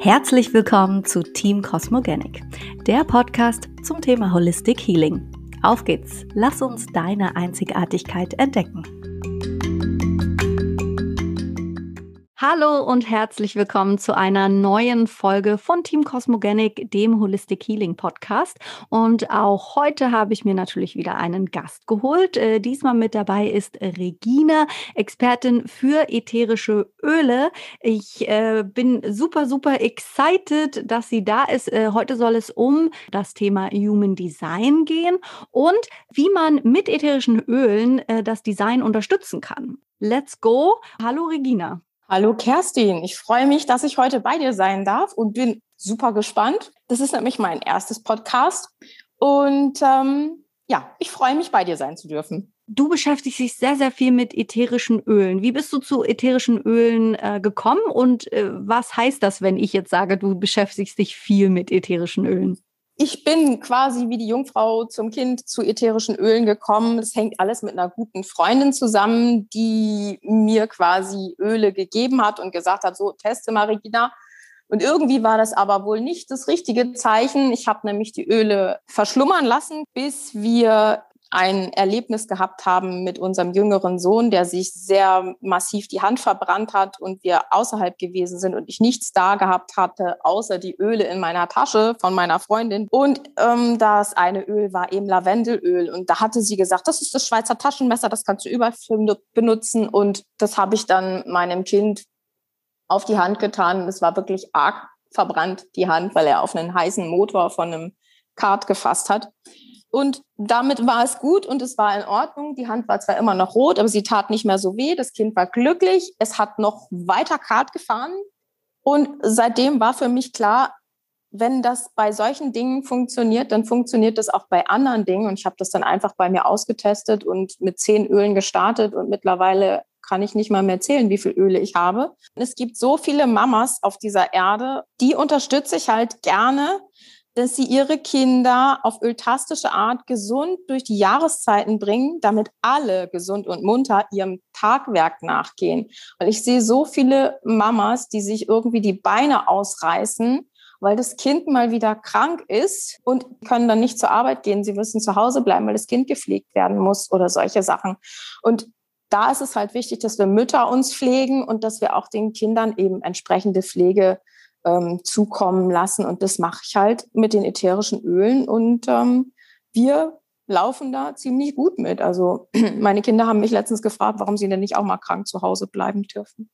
Herzlich willkommen zu Team Cosmogenic, der Podcast zum Thema Holistic Healing. Auf geht's, lass uns deine Einzigartigkeit entdecken. Hallo und herzlich willkommen zu einer neuen Folge von Team Cosmogenic, dem Holistic Healing Podcast. Und auch heute habe ich mir natürlich wieder einen Gast geholt. Diesmal mit dabei ist Regina, Expertin für ätherische Öle. Ich bin super excited, dass sie da ist. Heute soll es um das Thema Human Design gehen und wie man mit ätherischen Ölen das Design unterstützen kann. Let's go. Hallo Regina. Hallo Kerstin, ich freue mich, dass ich heute bei dir sein darf und bin super gespannt. Das ist nämlich mein erstes Podcast und ich freue mich, bei dir sein zu dürfen. Du beschäftigst dich sehr viel mit ätherischen Ölen. Wie bist du zu ätherischen Ölen gekommen und was heißt das, wenn ich jetzt sage, du beschäftigst dich viel mit ätherischen Ölen? Ich bin quasi wie die Jungfrau zum Kind zu ätherischen Ölen gekommen. Das hängt alles mit einer guten Freundin zusammen, die mir quasi Öle gegeben hat und gesagt hat, so, teste mal, Regina. Und irgendwie war das aber wohl nicht das richtige Zeichen. Ich habe nämlich die Öle verschlummern lassen, bis wir ein Erlebnis gehabt haben mit unserem jüngeren Sohn, der sich sehr massiv die Hand verbrannt hat und wir außerhalb gewesen sind und ich nichts da gehabt hatte, außer die Öle in meiner Tasche von meiner Freundin. Und das eine Öl war eben Lavendelöl und da hatte sie gesagt, das ist das Schweizer Taschenmesser, das kannst du überall benutzen und das habe ich dann meinem Kind auf die Hand getan. Es war wirklich arg verbrannt, die Hand, weil er auf einen heißen Motor von einem Kart gefasst hat. Und damit war es gut und es war in Ordnung. Die Hand war zwar immer noch rot, aber sie tat nicht mehr so weh. Das Kind war glücklich. Es hat noch weiter Kart gefahren. Und seitdem war für mich klar, wenn das bei solchen Dingen funktioniert, dann funktioniert das auch bei anderen Dingen. Und ich habe das dann einfach bei mir ausgetestet und mit 10 Ölen gestartet. Und mittlerweile kann ich nicht mal mehr zählen, wie viele Öle ich habe. Und es gibt so viele Mamas auf dieser Erde, die unterstütze ich halt gerne, dass sie ihre Kinder auf öltastische Art gesund durch die Jahreszeiten bringen, damit alle gesund und munter ihrem Tagwerk nachgehen. Weil ich sehe so viele Mamas, die sich irgendwie die Beine ausreißen, weil das Kind mal wieder krank ist und können dann nicht zur Arbeit gehen. Sie müssen zu Hause bleiben, weil das Kind gepflegt werden muss oder solche Sachen. Und da ist es halt wichtig, dass wir Mütter uns pflegen und dass wir auch den Kindern eben entsprechende Pflege zukommen lassen. Und das mache ich halt mit den ätherischen Ölen. Und wir laufen da ziemlich gut mit. Also meine Kinder haben mich letztens gefragt, warum sie denn nicht auch mal krank zu Hause bleiben dürfen.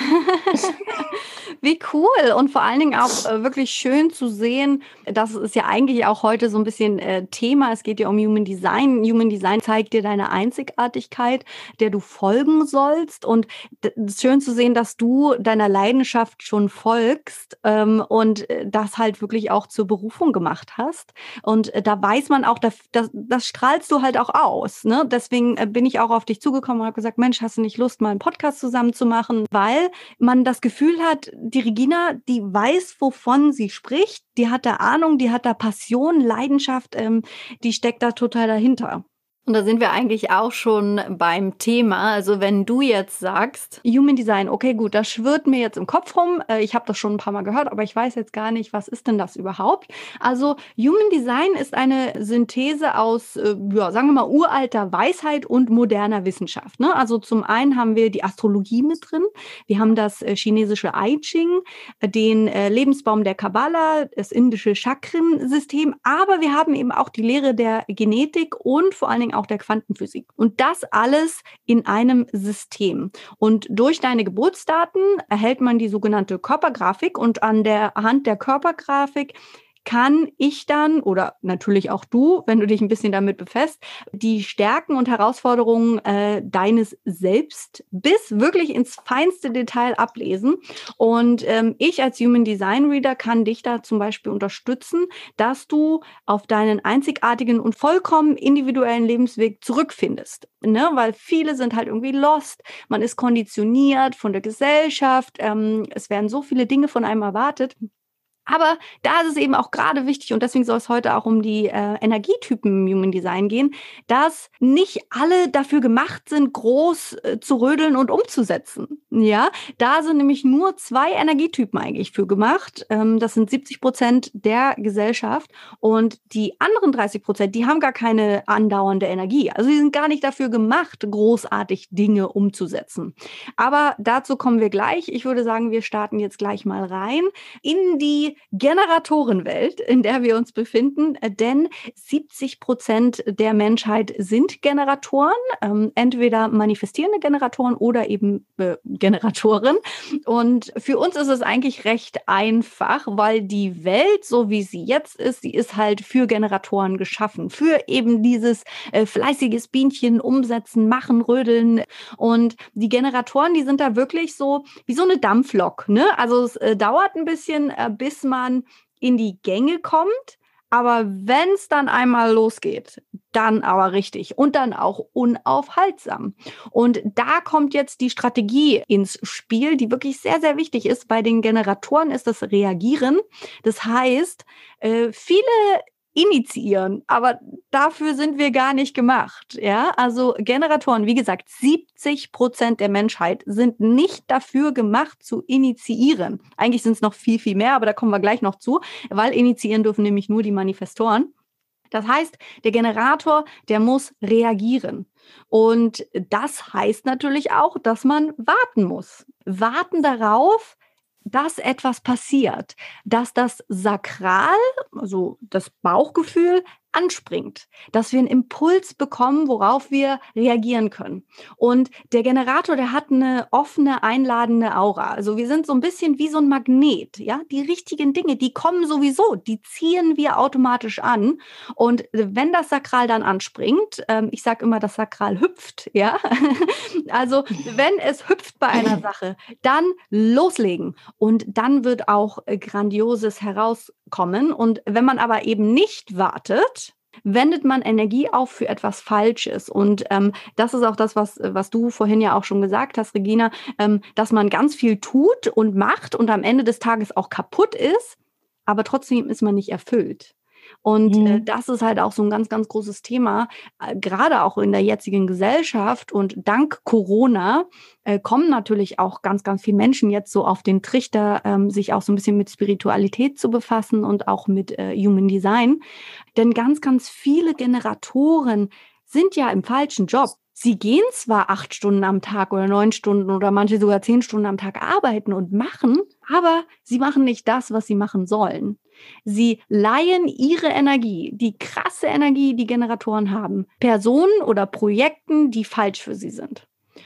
Wie cool und vor allen Dingen auch wirklich schön zu sehen, das ist ja eigentlich auch heute so ein bisschen Thema, es geht ja um Human Design. Human Design zeigt dir deine Einzigartigkeit, der du folgen sollst und es ist schön zu sehen, dass du deiner Leidenschaft schon folgst und das halt wirklich auch zur Berufung gemacht hast und da weiß man auch, das strahlst du halt auch aus, ne? Deswegen bin ich auch auf dich zugekommen und habe gesagt, Mensch, hast du nicht Lust, mal einen Podcast zusammen zu machen, weil man das Gefühl hat, die Regina, die weiß, wovon sie spricht, die hat da Ahnung, die hat da Passion, Leidenschaft, die steckt da total dahinter. Und da sind wir eigentlich auch schon beim Thema. Also wenn du jetzt sagst, Human Design, okay gut, das schwirrt mir jetzt im Kopf rum. Ich habe das schon ein paar Mal gehört, aber ich weiß jetzt gar nicht, was ist denn das überhaupt? Also Human Design ist eine Synthese aus, sagen wir mal, uralter Weisheit und moderner Wissenschaft. Ne? Also zum einen haben wir die Astrologie mit drin. Wir haben das chinesische I Ching, den Lebensbaum der Kabbala, das indische Chakrensystem. Aber wir haben eben auch die Lehre der Genetik und vor allen Dingen auch der Quantenphysik. Und das alles in einem System. Und durch deine Geburtsdaten erhält man die sogenannte Körpergrafik und an der Hand der Körpergrafik kann ich dann, oder natürlich auch du, wenn du dich ein bisschen damit befasst, die Stärken und Herausforderungen deines Selbst bis wirklich ins feinste Detail ablesen. Und ich als Human Design Reader kann dich da zum Beispiel unterstützen, dass du auf deinen einzigartigen und vollkommen individuellen Lebensweg zurückfindest. Ne? Weil viele sind halt irgendwie lost, man ist konditioniert von der Gesellschaft, es werden so viele Dinge von einem erwartet. Aber da ist es eben auch gerade wichtig, und deswegen soll es heute auch um die Energietypen im Human Design gehen, dass nicht alle dafür gemacht sind, groß zu rödeln und umzusetzen. Ja, da sind nämlich nur 2 Energietypen eigentlich für gemacht. Das sind 70% der Gesellschaft und die anderen 30%, die haben gar keine andauernde Energie. Also die sind gar nicht dafür gemacht, großartig Dinge umzusetzen. Aber dazu kommen wir gleich. Ich würde sagen, wir starten jetzt gleich mal rein in die Generatorenwelt, in der wir uns befinden, denn 70% der Menschheit sind Generatoren, entweder manifestierende Generatoren oder eben Generatoren. Und für uns ist es eigentlich recht einfach, weil die Welt, so wie sie jetzt ist, sie ist halt für Generatoren geschaffen, für eben dieses fleißiges Bienchen umsetzen, machen, rödeln. Und die Generatoren, die sind da wirklich so wie so eine Dampflok, ne? Also es dauert ein bisschen, bis man in die Gänge kommt. Aber wenn es dann einmal losgeht, dann aber richtig und dann auch unaufhaltsam. Und da kommt jetzt die Strategie ins Spiel, die wirklich sehr, sehr wichtig ist. Bei den Generatoren ist das Reagieren. Das heißt, viele initiieren, aber dafür sind wir gar nicht gemacht. Ja, also Generatoren, wie gesagt, 70% der Menschheit sind nicht dafür gemacht zu initiieren. Eigentlich sind es noch viel, viel mehr, aber da kommen wir gleich noch zu, weil initiieren dürfen nämlich nur die Manifestoren. Das heißt, der Generator, der muss reagieren. Und das heißt natürlich auch, dass man warten muss. Warten darauf, dass etwas passiert, dass das Sakral, also das Bauchgefühl, anspringt, dass wir einen Impuls bekommen, worauf wir reagieren können. Und der Generator, der hat eine offene, einladende Aura. Also wir sind so ein bisschen wie so ein Magnet, ja? Die richtigen Dinge, die kommen sowieso, die ziehen wir automatisch an. Und wenn das Sakral dann anspringt, ich sage immer, das Sakral hüpft, ja? Also wenn es hüpft bei einer Sache, dann loslegen. Und dann wird auch Grandioses herauskommen. Und wenn man aber eben nicht wartet, wendet man Energie auf für etwas Falsches. Und das ist auch das, was du vorhin ja auch schon gesagt hast, Regina, dass man ganz viel tut und macht und am Ende des Tages auch kaputt ist, aber trotzdem ist man nicht erfüllt. Und das ist halt auch so ein ganz, ganz großes Thema, gerade auch in der jetzigen Gesellschaft. Und dank Corona kommen natürlich auch ganz, ganz viele Menschen jetzt so auf den Trichter, sich auch so ein bisschen mit Spiritualität zu befassen und auch mit Human Design. Denn ganz, ganz viele Generatoren sind ja im falschen Job. Sie gehen zwar 8 Stunden am Tag oder 9 Stunden oder manche sogar 10 Stunden am Tag arbeiten und machen, aber sie machen nicht das, was sie machen sollen. Sie leihen ihre Energie, die krasse Energie, die Generatoren haben, Personen oder Projekten, die falsch für sie sind.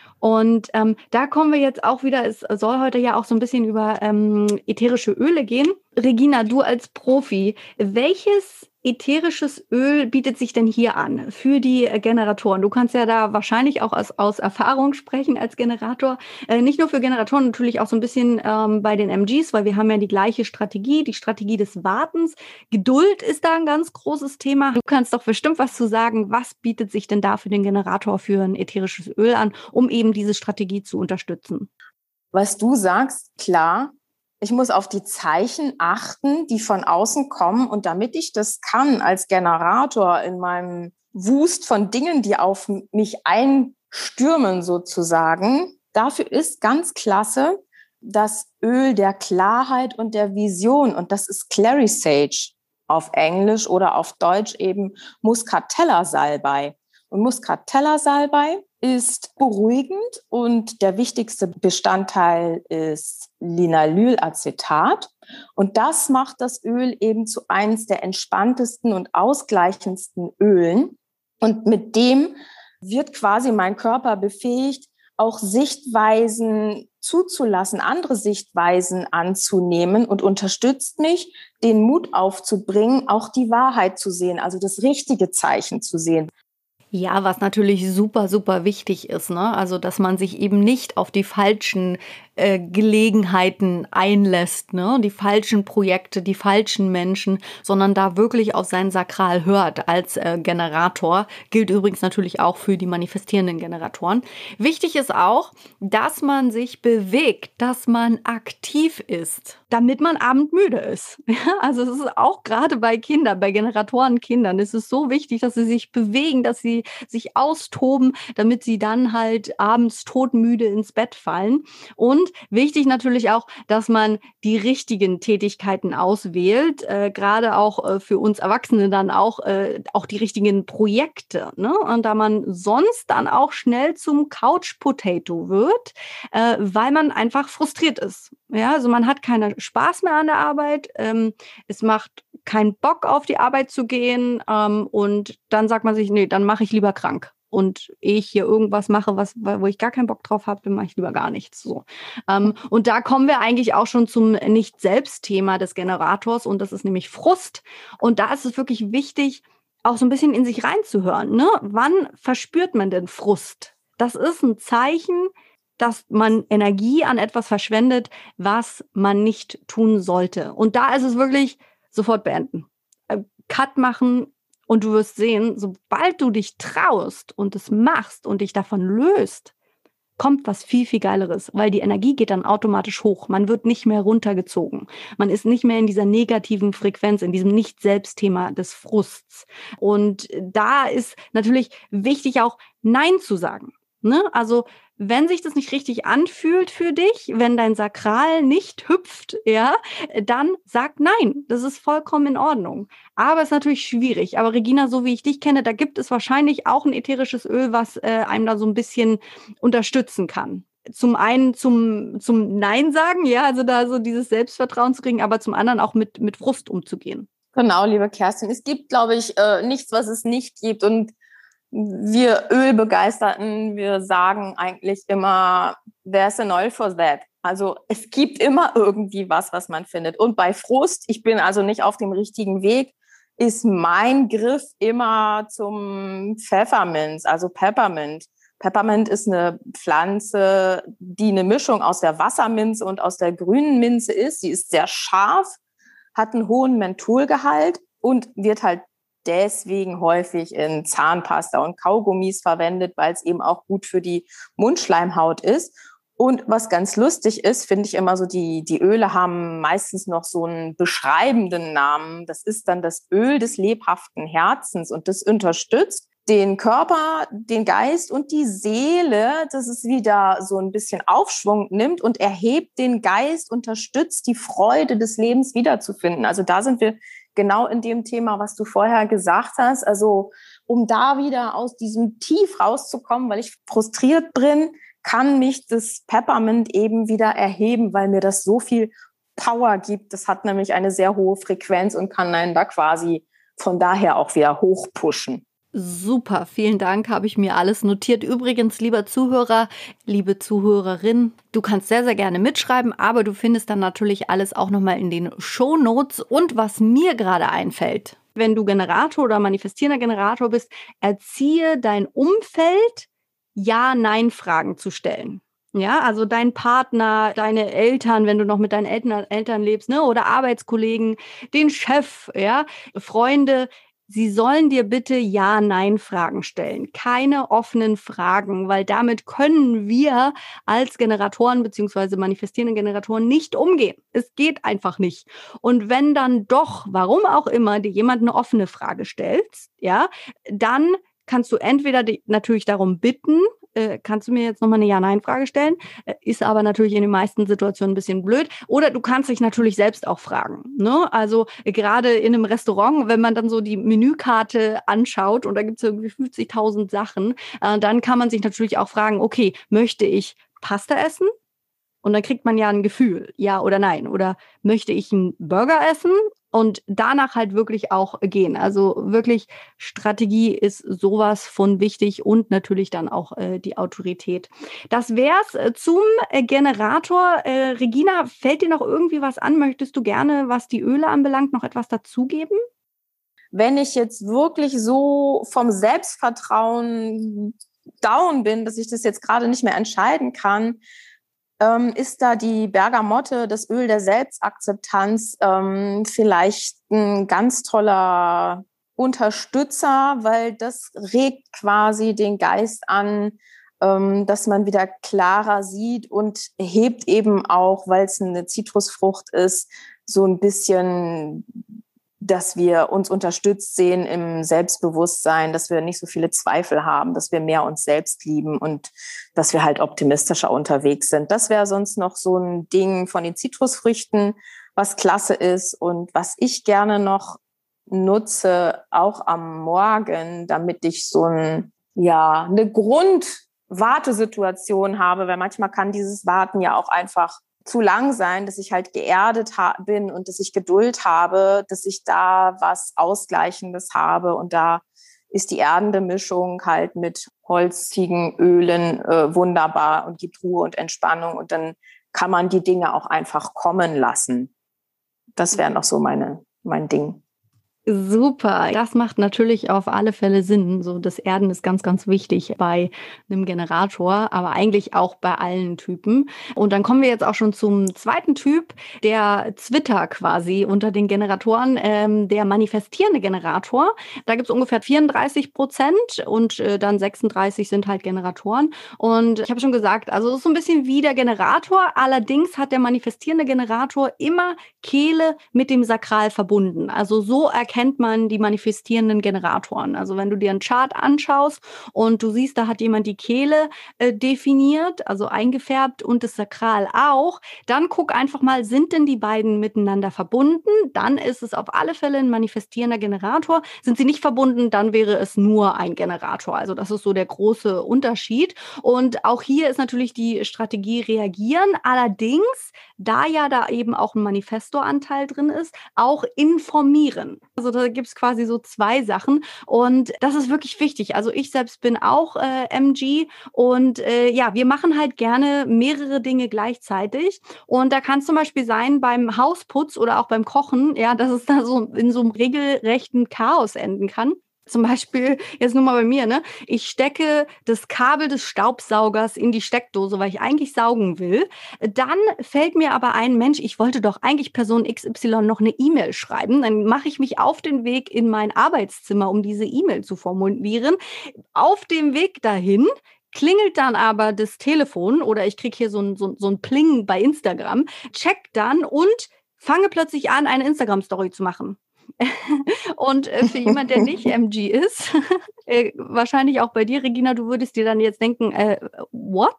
Und da kommen wir jetzt auch wieder, es soll heute ja auch so ein bisschen über ätherische Öle gehen. Regina, du als Profi, welches ätherisches Öl bietet sich denn hier an für die Generatoren? Du kannst ja da wahrscheinlich auch aus Erfahrung sprechen als Generator. Nicht nur für Generatoren, natürlich auch so ein bisschen bei den MGs, weil wir haben ja die gleiche Strategie, die Strategie des Wartens. Geduld ist da ein ganz großes Thema. Du kannst doch bestimmt was zu sagen. Was bietet sich denn da für den Generator für ein ätherisches Öl an, um eben diese Strategie zu unterstützen? Was du sagst, klar. Ich muss auf die Zeichen achten, die von außen kommen. Und damit ich das kann als Generator in meinem Wust von Dingen, die auf mich einstürmen sozusagen, dafür ist ganz klasse das Öl der Klarheit und der Vision. Und das ist Clary Sage auf Englisch oder auf Deutsch eben Muscatella-Salbei. Und Muscatella-Salbei ist beruhigend und der wichtigste Bestandteil ist Linalylacetat. Und das macht das Öl eben zu eins der entspanntesten und ausgleichendsten Ölen. Und mit dem wird quasi mein Körper befähigt, auch Sichtweisen zuzulassen, andere Sichtweisen anzunehmen und unterstützt mich, den Mut aufzubringen, auch die Wahrheit zu sehen, also das richtige Zeichen zu sehen. Ja, was natürlich super, super wichtig ist, ne? Also, dass man sich eben nicht auf die falschen Gelegenheiten einlässt, ne? Die falschen Projekte, die falschen Menschen, sondern da wirklich auf sein Sakral hört als Generator. Gilt übrigens natürlich auch für die manifestierenden Generatoren. Wichtig ist auch, dass man sich bewegt, dass man aktiv ist, damit man abendmüde ist. Ja, also es ist auch gerade bei Kindern, bei Generatorenkindern, es ist so wichtig, dass sie sich bewegen, dass sie sich austoben, damit sie dann halt abends todmüde ins Bett fallen. Und wichtig natürlich auch, dass man die richtigen Tätigkeiten auswählt, gerade auch für uns Erwachsene dann auch die richtigen Projekte, ne? Und da man sonst dann auch schnell zum Couch Potato wird, weil man einfach frustriert ist. Ja, also man hat keinen Spaß mehr an der Arbeit, es macht keinen Bock auf die Arbeit zu gehen, und dann sagt man sich, nee, dann mache ich lieber krank. Und ehe ich hier irgendwas mache, wo ich gar keinen Bock drauf habe, dann mache ich lieber gar nichts. So. Und da kommen wir eigentlich auch schon zum Nicht-Selbst-Thema des Generators, und das ist nämlich Frust. Und da ist es wirklich wichtig, auch so ein bisschen in sich reinzuhören. Ne? Wann verspürt man denn Frust? Das ist ein Zeichen, dass man Energie an etwas verschwendet, was man nicht tun sollte. Und da ist es wirklich sofort beenden. Cut machen, und du wirst sehen, sobald du dich traust und es machst und dich davon löst, kommt was viel, viel Geileres, weil die Energie geht dann automatisch hoch. Man wird nicht mehr runtergezogen. Man ist nicht mehr in dieser negativen Frequenz, in diesem Nicht-Selbst-Thema des Frusts. Und da ist natürlich wichtig, auch Nein zu sagen. Ne? Also wenn sich das nicht richtig anfühlt für dich, wenn dein Sakral nicht hüpft, ja, dann sag nein. Das ist vollkommen in Ordnung. Aber es ist natürlich schwierig. Aber Regina, so wie ich dich kenne, da gibt es wahrscheinlich auch ein ätherisches Öl, was einem da so ein bisschen unterstützen kann. Zum einen zum Nein sagen, ja, also da so dieses Selbstvertrauen zu kriegen, aber zum anderen auch mit Frust umzugehen. Genau, liebe Kerstin. Es gibt, glaube ich, nichts, was es nicht gibt. Und wir Ölbegeisterten, wir sagen eigentlich immer, there's an oil for that. Also es gibt immer irgendwie was man findet. Und bei Frust, ich bin also nicht auf dem richtigen Weg, ist mein Griff immer zum Pfefferminz, also Peppermint. Peppermint ist eine Pflanze, die eine Mischung aus der Wasserminze und aus der grünen Minze ist. Sie ist sehr scharf, hat einen hohen Mentholgehalt und wird halt deswegen häufig in Zahnpasta und Kaugummis verwendet, weil es eben auch gut für die Mundschleimhaut ist. Und was ganz lustig ist, finde ich immer so, die Öle haben meistens noch so einen beschreibenden Namen. Das ist dann das Öl des lebhaften Herzens, und das unterstützt den Körper, den Geist und die Seele, dass es wieder so ein bisschen Aufschwung nimmt und erhebt den Geist, unterstützt die Freude des Lebens wiederzufinden. Also da sind wir genau in dem Thema, was du vorher gesagt hast. Also um da wieder aus diesem Tief rauszukommen, weil ich frustriert bin, kann mich das Peppermint eben wieder erheben, weil mir das so viel Power gibt. Das hat nämlich eine sehr hohe Frequenz und kann einen da quasi von daher auch wieder hochpushen. Super, vielen Dank, habe ich mir alles notiert. Übrigens, lieber Zuhörer, liebe Zuhörerin, du kannst sehr, sehr gerne mitschreiben, aber du findest dann natürlich alles auch nochmal in den Shownotes. Und was mir gerade einfällt, wenn du Generator oder manifestierender Generator bist, erziehe dein Umfeld, Ja-Nein-Fragen zu stellen. Ja, also dein Partner, deine Eltern, wenn du noch mit deinen Eltern lebst, ne, oder Arbeitskollegen, den Chef, ja, Freunde. Sie sollen dir bitte Ja-Nein-Fragen stellen. Keine offenen Fragen, weil damit können wir als Generatoren bzw. manifestierende Generatoren nicht umgehen. Es geht einfach nicht. Und wenn dann doch, warum auch immer, dir jemand eine offene Frage stellt, ja, dann kannst du entweder natürlich darum bitten, kannst du mir jetzt nochmal eine Ja-Nein-Frage stellen, ist aber natürlich in den meisten Situationen ein bisschen blöd. Oder du kannst dich natürlich selbst auch fragen. Ne? Also gerade in einem Restaurant, wenn man dann so die Menükarte anschaut und da gibt es irgendwie 50.000 Sachen, dann kann man sich natürlich auch fragen, okay, möchte ich Pasta essen? Und dann kriegt man ja ein Gefühl, ja oder nein. Oder möchte ich einen Burger essen? Und danach halt wirklich auch gehen. Also wirklich Strategie ist sowas von wichtig und natürlich dann auch die Autorität. Das wär's zum Generator. Regina, fällt dir noch irgendwie was an? Möchtest du gerne, was die Öle anbelangt, noch etwas dazugeben? Wenn ich jetzt wirklich so vom Selbstvertrauen down bin, dass ich das jetzt gerade nicht mehr entscheiden kann, ist da die Bergamotte, das Öl der Selbstakzeptanz, vielleicht ein ganz toller Unterstützer, weil das regt quasi den Geist an, dass man wieder klarer sieht und hebt eben auch, weil es eine Zitrusfrucht ist, so ein bisschen, dass wir uns unterstützt sehen im Selbstbewusstsein, dass wir nicht so viele Zweifel haben, dass wir mehr uns selbst lieben und dass wir halt optimistischer unterwegs sind. Das wäre sonst noch so ein Ding von den Zitrusfrüchten, was klasse ist und was ich gerne noch nutze, auch am Morgen, damit ich so eine Grundwartesituation habe, weil manchmal kann dieses Warten ja auch einfach zu lang sein, dass ich halt geerdet bin und dass ich Geduld habe, dass ich da was Ausgleichendes habe. Und da ist die erdende Mischung halt mit holzigen Ölen wunderbar und gibt Ruhe und Entspannung. Und dann kann man die Dinge auch einfach kommen lassen. Das wäre noch so mein Ding. Super, das macht natürlich auf alle Fälle Sinn. So das Erden ist ganz, ganz wichtig bei einem Generator, aber eigentlich auch bei allen Typen. Und dann kommen wir jetzt auch schon zum zweiten Typ, der Zwitter quasi unter den Generatoren, der manifestierende Generator. Da gibt es ungefähr 34% und dann 36 sind halt Generatoren. Und ich habe schon gesagt, also es ist so ein bisschen wie der Generator. Allerdings hat der manifestierende Generator immer Kehle mit dem Sakral verbunden. Also so erkennt man die manifestierenden Generatoren. Also wenn du dir einen Chart anschaust und du siehst, da hat jemand die Kehle definiert, also eingefärbt und das Sakral auch, dann guck einfach mal, sind denn die beiden miteinander verbunden? Dann ist es auf alle Fälle ein manifestierender Generator. Sind sie nicht verbunden, dann wäre es nur ein Generator. Also das ist so der große Unterschied. Und auch hier ist natürlich die Strategie reagieren. Allerdings, da ja da eben auch ein Manifestoranteil drin ist, auch informieren. Also da gibt es quasi so zwei Sachen und das ist wirklich wichtig. Also ich selbst bin auch MG und wir machen halt gerne mehrere Dinge gleichzeitig und da kann es zum Beispiel sein beim Hausputz oder auch beim Kochen, ja, dass es da so in so einem regelrechten Chaos enden kann. Zum Beispiel, jetzt nur mal bei mir, ne? Ich stecke das Kabel des Staubsaugers in die Steckdose, weil ich eigentlich saugen will. Dann fällt mir aber ein, Mensch, ich wollte doch eigentlich Person XY noch eine E-Mail schreiben. Dann mache ich mich auf den Weg in mein Arbeitszimmer, um diese E-Mail zu formulieren. Auf dem Weg dahin klingelt dann aber das Telefon oder ich kriege hier so ein Pling bei Instagram, check dann und fange plötzlich an, eine Instagram-Story zu machen. Und für jemand, der nicht MG ist, wahrscheinlich auch bei dir, Regina, du würdest dir dann jetzt denken, what?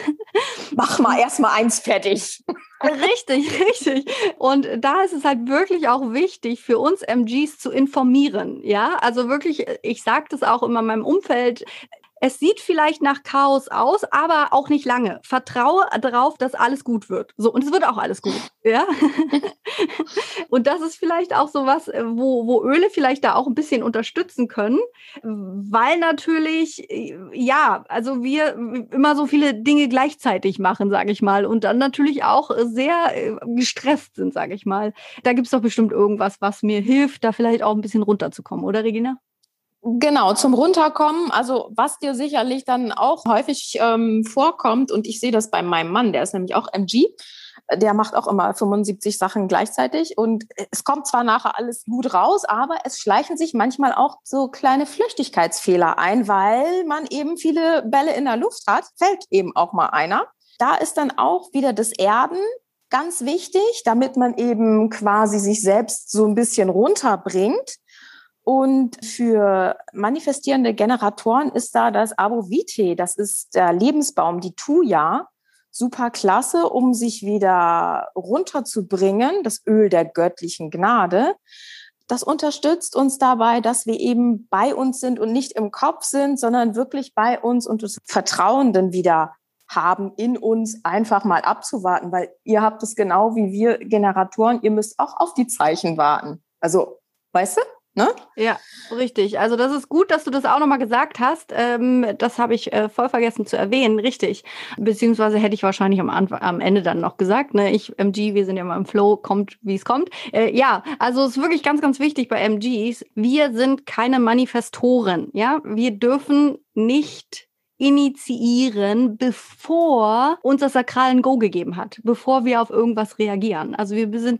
Mach mal erstmal eins fertig. Richtig. Und da ist es halt wirklich auch wichtig, für uns MGs zu informieren. Ja, also wirklich, ich sage das auch immer in meinem Umfeld, es sieht vielleicht nach Chaos aus, aber auch nicht lange. Vertraue darauf, dass alles gut wird. So, und es wird auch alles gut. Ja. Und das ist vielleicht auch so was, wo Öle vielleicht da auch ein bisschen unterstützen können, weil natürlich, also wir immer so viele Dinge gleichzeitig machen, sage ich mal, und dann natürlich auch sehr gestresst sind, sage ich mal. Da gibt es doch bestimmt irgendwas, was mir hilft, da vielleicht auch ein bisschen runterzukommen, oder Regina? Genau, zum Runterkommen, also was dir sicherlich dann auch häufig vorkommt, und ich sehe das bei meinem Mann, der ist nämlich auch MG, der macht auch immer 75 Sachen gleichzeitig und es kommt zwar nachher alles gut raus, aber es schleichen sich manchmal auch so kleine Flüchtigkeitsfehler ein, weil man eben viele Bälle in der Luft hat, fällt eben auch mal einer. Da ist dann auch wieder das Erden ganz wichtig, damit man eben quasi sich selbst so ein bisschen runterbringt. Und für manifestierende Generatoren ist da das Arbor Vitae, das ist der Lebensbaum, die Thuja, super klasse, um sich wieder runterzubringen, das Öl der göttlichen Gnade. Das unterstützt uns dabei, dass wir eben bei uns sind und nicht im Kopf sind, sondern wirklich bei uns und das Vertrauen dann wieder haben, in uns einfach mal abzuwarten, weil ihr habt es genau wie wir Generatoren, ihr müsst auch auf die Zeichen warten. Also, weißt du? Ne? Ja, richtig. Also das ist gut, dass du das auch nochmal gesagt hast. Das habe ich voll vergessen zu erwähnen, richtig. Beziehungsweise hätte ich wahrscheinlich am Ende dann noch gesagt, ne? Ich, MG, wir sind ja mal im Flow, kommt, wie es kommt. Also es ist wirklich ganz, ganz wichtig bei MGs. Wir sind keine Manifestoren, ja. Wir dürfen nicht initiieren, bevor uns das Sakral ein Go gegeben hat, bevor wir auf irgendwas reagieren. Also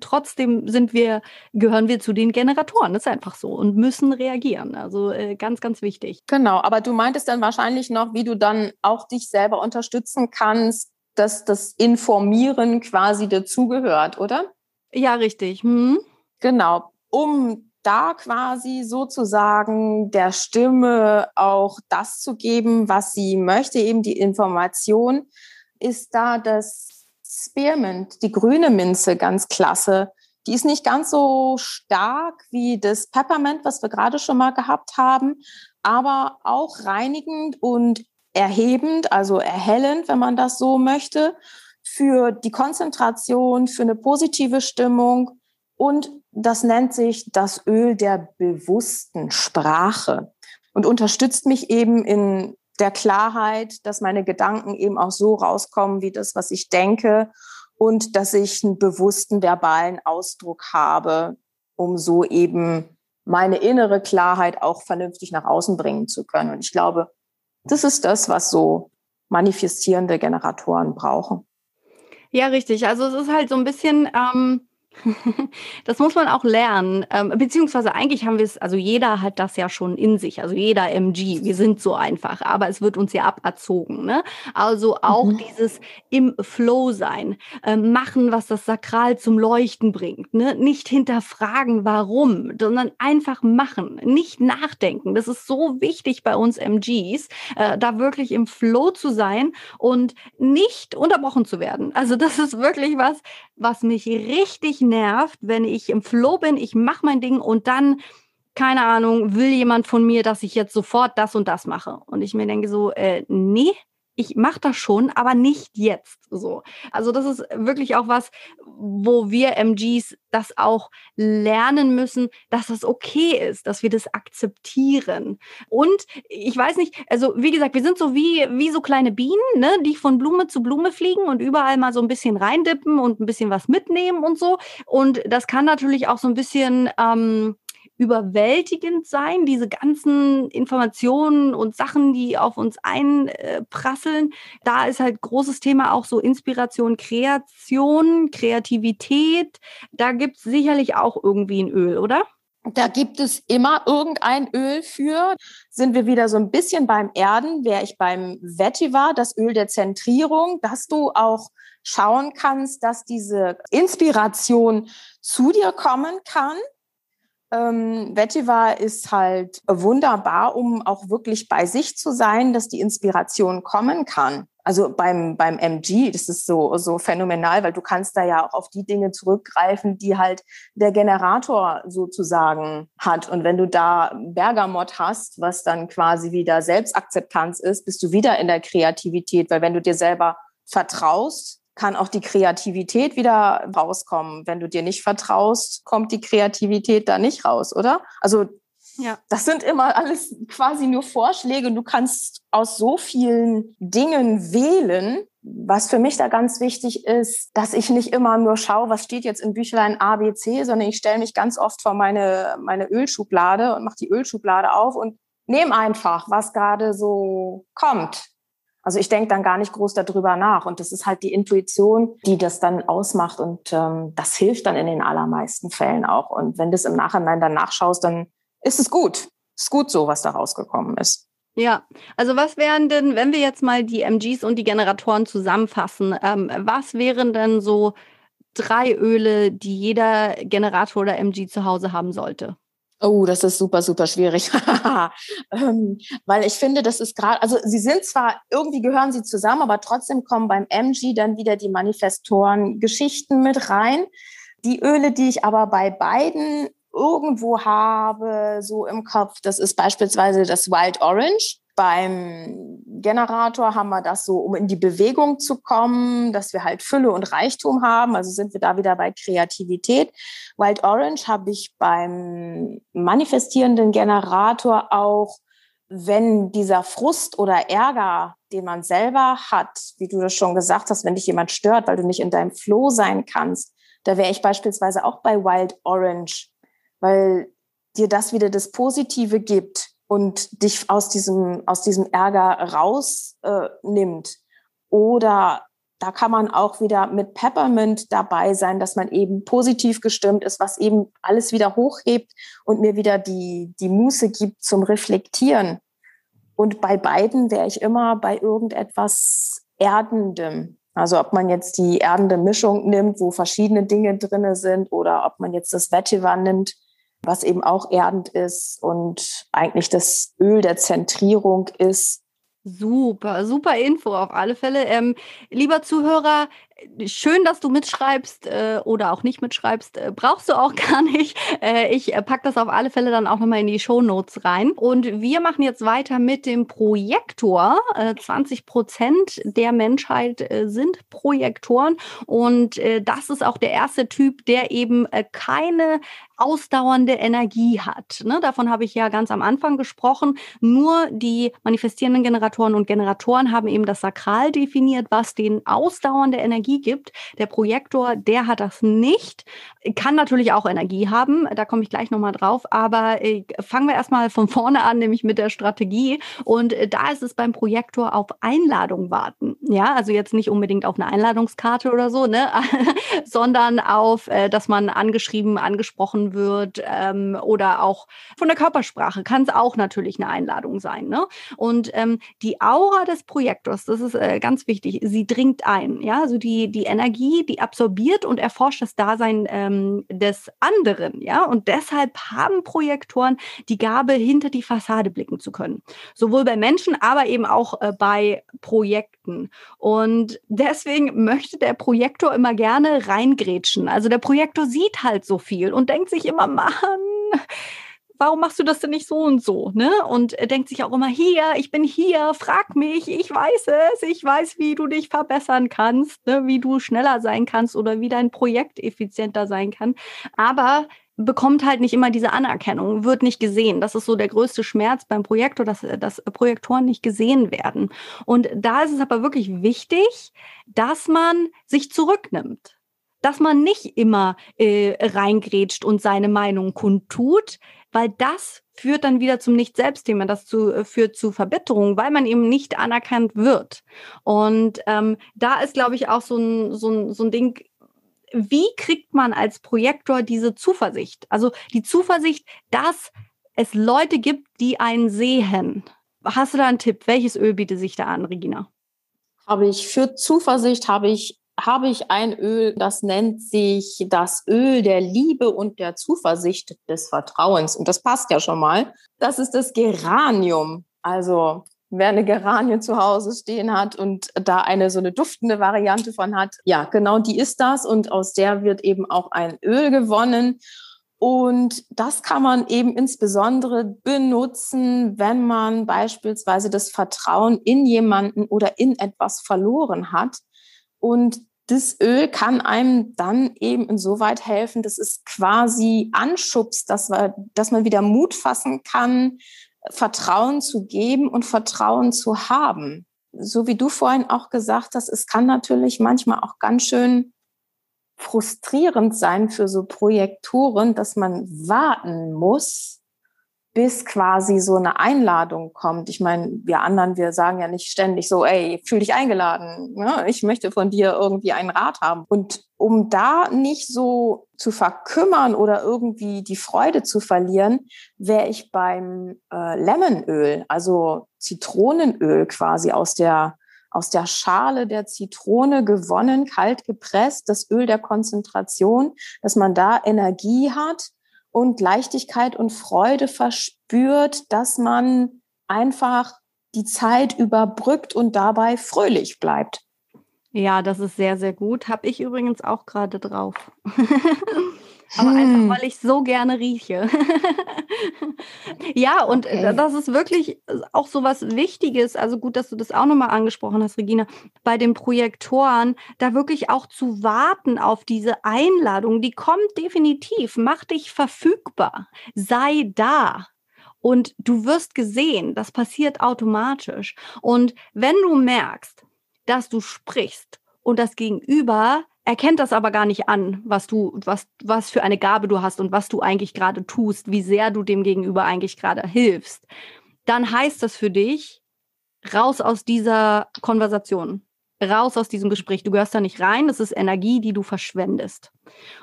gehören wir zu den Generatoren, das ist einfach so und müssen reagieren. Also ganz, ganz wichtig. Genau, aber du meintest dann wahrscheinlich noch, wie du dann auch dich selber unterstützen kannst, dass das Informieren quasi dazugehört, oder? Ja, richtig. Genau, um da quasi sozusagen der Stimme auch das zu geben, was sie möchte, eben die Information, ist da das Spearmint, die grüne Minze, ganz klasse. Die ist nicht ganz so stark wie das Peppermint, was wir gerade schon mal gehabt haben, aber auch reinigend und erhebend, also erhellend, wenn man das so möchte, für die Konzentration, für eine positive Stimmung. Und das nennt sich das Öl der bewussten Sprache und unterstützt mich eben in der Klarheit, dass meine Gedanken eben auch so rauskommen, wie das, was ich denke, und dass ich einen bewussten verbalen Ausdruck habe, um so eben meine innere Klarheit auch vernünftig nach außen bringen zu können. Und ich glaube, das ist das, was so manifestierende Generatoren brauchen. Ja, richtig. Also es ist halt so ein bisschen, das muss man auch lernen. Beziehungsweise eigentlich haben wir es, also jeder hat das ja schon in sich, also jeder MG, wir sind so einfach, aber es wird uns ja aberzogen. Ne? Also auch dieses im Flow sein, machen, was das Sakral zum Leuchten bringt. Ne? Nicht hinterfragen, warum, sondern einfach machen, nicht nachdenken. Das ist so wichtig bei uns MGs, da wirklich im Flow zu sein und nicht unterbrochen zu werden. Also das ist wirklich was mich richtig nervt, wenn ich im Flow bin, ich mache mein Ding und dann, keine Ahnung, will jemand von mir, dass ich jetzt sofort das und das mache. Und ich mir denke so, nee, ich mache das schon, aber nicht jetzt so. Also das ist wirklich auch was, wo wir MGs das auch lernen müssen, dass das okay ist, dass wir das akzeptieren. Und ich weiß nicht, also wie gesagt, wir sind so wie so kleine Bienen, ne, die von Blume zu Blume fliegen und überall mal so ein bisschen reindippen und ein bisschen was mitnehmen und so. Und das kann natürlich auch so ein bisschen überwältigend sein, diese ganzen Informationen und Sachen, die auf uns einprasseln. Da ist halt großes Thema auch so Inspiration, Kreation, Kreativität. Da gibt es sicherlich auch irgendwie ein Öl, oder? Da gibt es immer irgendein Öl für. Sind wir wieder so ein bisschen beim Erden, wäre ich beim Vetiver, das Öl der Zentrierung, dass du auch schauen kannst, dass diese Inspiration zu dir kommen kann. Vetiver ist halt wunderbar, um auch wirklich bei sich zu sein, dass die Inspiration kommen kann. Also beim MG, das ist so phänomenal, weil du kannst da ja auch auf die Dinge zurückgreifen, die halt der Generator sozusagen hat. Und wenn du da Bergamott hast, was dann quasi wieder Selbstakzeptanz ist, bist du wieder in der Kreativität, weil wenn du dir selber vertraust, kann auch die Kreativität wieder rauskommen. Wenn du dir nicht vertraust, kommt die Kreativität da nicht raus, oder? Also ja. Das sind immer alles quasi nur Vorschläge und du kannst aus so vielen Dingen wählen. Was für mich da ganz wichtig ist, dass ich nicht immer nur schaue, was steht jetzt im Büchlein A, B, C, sondern ich stelle mich ganz oft vor meine Ölschublade und mache die Ölschublade auf und nehme einfach, was gerade so kommt. Also ich denke dann gar nicht groß darüber nach. Und das ist halt die Intuition, die das dann ausmacht. Und das hilft dann in den allermeisten Fällen auch. Und wenn du es im Nachhinein dann nachschaust, dann ist es gut. Ist gut so, was da rausgekommen ist. Ja, also was wären denn, wenn wir jetzt mal die MGs und die Generatoren zusammenfassen, was wären denn so 3 Öle, die jeder Generator oder MG zu Hause haben sollte? Oh, das ist super, super schwierig. Weil ich finde, das ist gerade, also sie sind zwar, irgendwie gehören sie zusammen, aber trotzdem kommen beim MG dann wieder die Manifestoren-Geschichten mit rein. Die Öle, die ich aber bei beiden irgendwo habe, so im Kopf, das ist beispielsweise das Wild Orange. Beim Generator haben wir das so, um in die Bewegung zu kommen, dass wir halt Fülle und Reichtum haben. Also sind wir da wieder bei Kreativität. Wild Orange habe ich beim manifestierenden Generator auch, wenn dieser Frust oder Ärger, den man selber hat, wie du das schon gesagt hast, wenn dich jemand stört, weil du nicht in deinem Flow sein kannst, da wäre ich beispielsweise auch bei Wild Orange, weil dir das wieder das Positive gibt, und dich aus diesem Ärger rausnimmt. Oder da kann man auch wieder mit Peppermint dabei sein, dass man eben positiv gestimmt ist, was eben alles wieder hochhebt und mir wieder die Muße gibt zum Reflektieren. Und bei beiden wäre ich immer bei irgendetwas Erdendem. Also ob man jetzt die erdende Mischung nimmt, wo verschiedene Dinge drin sind, oder ob man jetzt das Vetiver nimmt, was eben auch erdend ist und eigentlich das Öl der Zentrierung ist. Super, super Info auf alle Fälle. Lieber Zuhörer, schön, dass du mitschreibst oder auch nicht mitschreibst. Brauchst du auch gar nicht. Ich packe das auf alle Fälle dann auch nochmal in die Shownotes rein. Und wir machen jetzt weiter mit dem Projektor. 20% der Menschheit sind Projektoren. Und das ist auch der erste Typ, der eben keine ausdauernde Energie hat. Ne? Davon habe ich ja ganz am Anfang gesprochen. Nur die manifestierenden Generatoren und Generatoren haben eben das Sakral definiert, was denen ausdauernde Energie gibt. Der Projektor, der hat das nicht. Kann natürlich auch Energie haben, da komme ich gleich nochmal drauf. Aber fangen wir erstmal von vorne an, nämlich mit der Strategie. Und da ist es beim Projektor auf Einladung warten. Ja, also jetzt nicht unbedingt auf eine Einladungskarte oder so, ne? Sondern auf, dass man angeschrieben, angesprochen wird oder auch von der Körpersprache kann es auch natürlich eine Einladung sein. Ne? Und die Aura des Projektors, das ist ganz wichtig, sie dringt ein. Ja? Also die Energie, die absorbiert und erforscht das Dasein des anderen. Ja? Und deshalb haben Projektoren die Gabe, hinter die Fassade blicken zu können. Sowohl bei Menschen, aber eben auch bei Projekten. Und deswegen möchte der Projektor immer gerne reingrätschen. Also der Projektor sieht halt so viel und denkt sich immer, Mann, warum machst du das denn nicht so und so? Ne? Und denkt sich auch immer, hier, ich bin hier, frag mich, ich weiß es, ich weiß, wie du dich verbessern kannst, ne? Wie du schneller sein kannst oder wie dein Projekt effizienter sein kann. Aber bekommt halt nicht immer diese Anerkennung, wird nicht gesehen. Das ist so der größte Schmerz beim Projektor, dass Projektoren nicht gesehen werden. Und da ist es aber wirklich wichtig, dass man sich zurücknimmt. Dass man nicht immer reingrätscht und seine Meinung kundtut, weil das führt dann wieder zum Nicht-Selbst-Thema, das führt zu Verbitterung, weil man eben nicht anerkannt wird. Und da ist, glaube ich, auch so ein Ding, wie kriegt man als Projektor diese Zuversicht? Also die Zuversicht, dass es Leute gibt, die einen sehen. Hast du da einen Tipp? Welches Öl bietet sich da an, Regina? Für Zuversicht habe ich ein Öl, das nennt sich das Öl der Liebe und der Zuversicht des Vertrauens. Und das passt ja schon mal. Das ist das Geranium. Also wer eine Geranie zu Hause stehen hat und da so eine duftende Variante von hat, ja, genau die ist das. Und aus der wird eben auch ein Öl gewonnen. Und das kann man eben insbesondere benutzen, wenn man beispielsweise das Vertrauen in jemanden oder in etwas verloren hat. Und das Öl kann einem dann eben insoweit helfen, dass es quasi anschubst, dass man wieder Mut fassen kann, Vertrauen zu geben und Vertrauen zu haben. So wie du vorhin auch gesagt hast, es kann natürlich manchmal auch ganz schön frustrierend sein für so Projektoren, dass man warten muss, bis quasi so eine Einladung kommt. Ich meine, wir sagen ja nicht ständig so, ey, fühl dich eingeladen, ne? Ich möchte von dir irgendwie einen Rat haben. Und um da nicht so zu verkümmern oder irgendwie die Freude zu verlieren, wäre ich beim Lemonöl, also Zitronenöl quasi aus der Schale der Zitrone gewonnen, kalt gepresst, das Öl der Konzentration, dass man da Energie hat und Leichtigkeit und Freude verspürt, dass man einfach die Zeit überbrückt und dabei fröhlich bleibt. Ja, das ist sehr, sehr gut. Habe ich übrigens auch gerade drauf. Aber einfach, weil ich so gerne rieche. Ja, und Okay. das ist wirklich auch so was Wichtiges. Also gut, dass du das auch nochmal angesprochen hast, Regina. Bei den Projektoren, da wirklich auch zu warten auf diese Einladung. Die kommt definitiv. Mach dich verfügbar. Sei da. Und du wirst gesehen. Das passiert automatisch. Und wenn du merkst, dass du sprichst und das Gegenüber erkennt das aber gar nicht an, was für eine Gabe du hast und was du eigentlich gerade tust, wie sehr du dem Gegenüber eigentlich gerade hilfst, dann heißt das für dich, raus aus dieser Konversation, raus aus diesem Gespräch. Du gehörst da nicht rein, das ist Energie, die du verschwendest.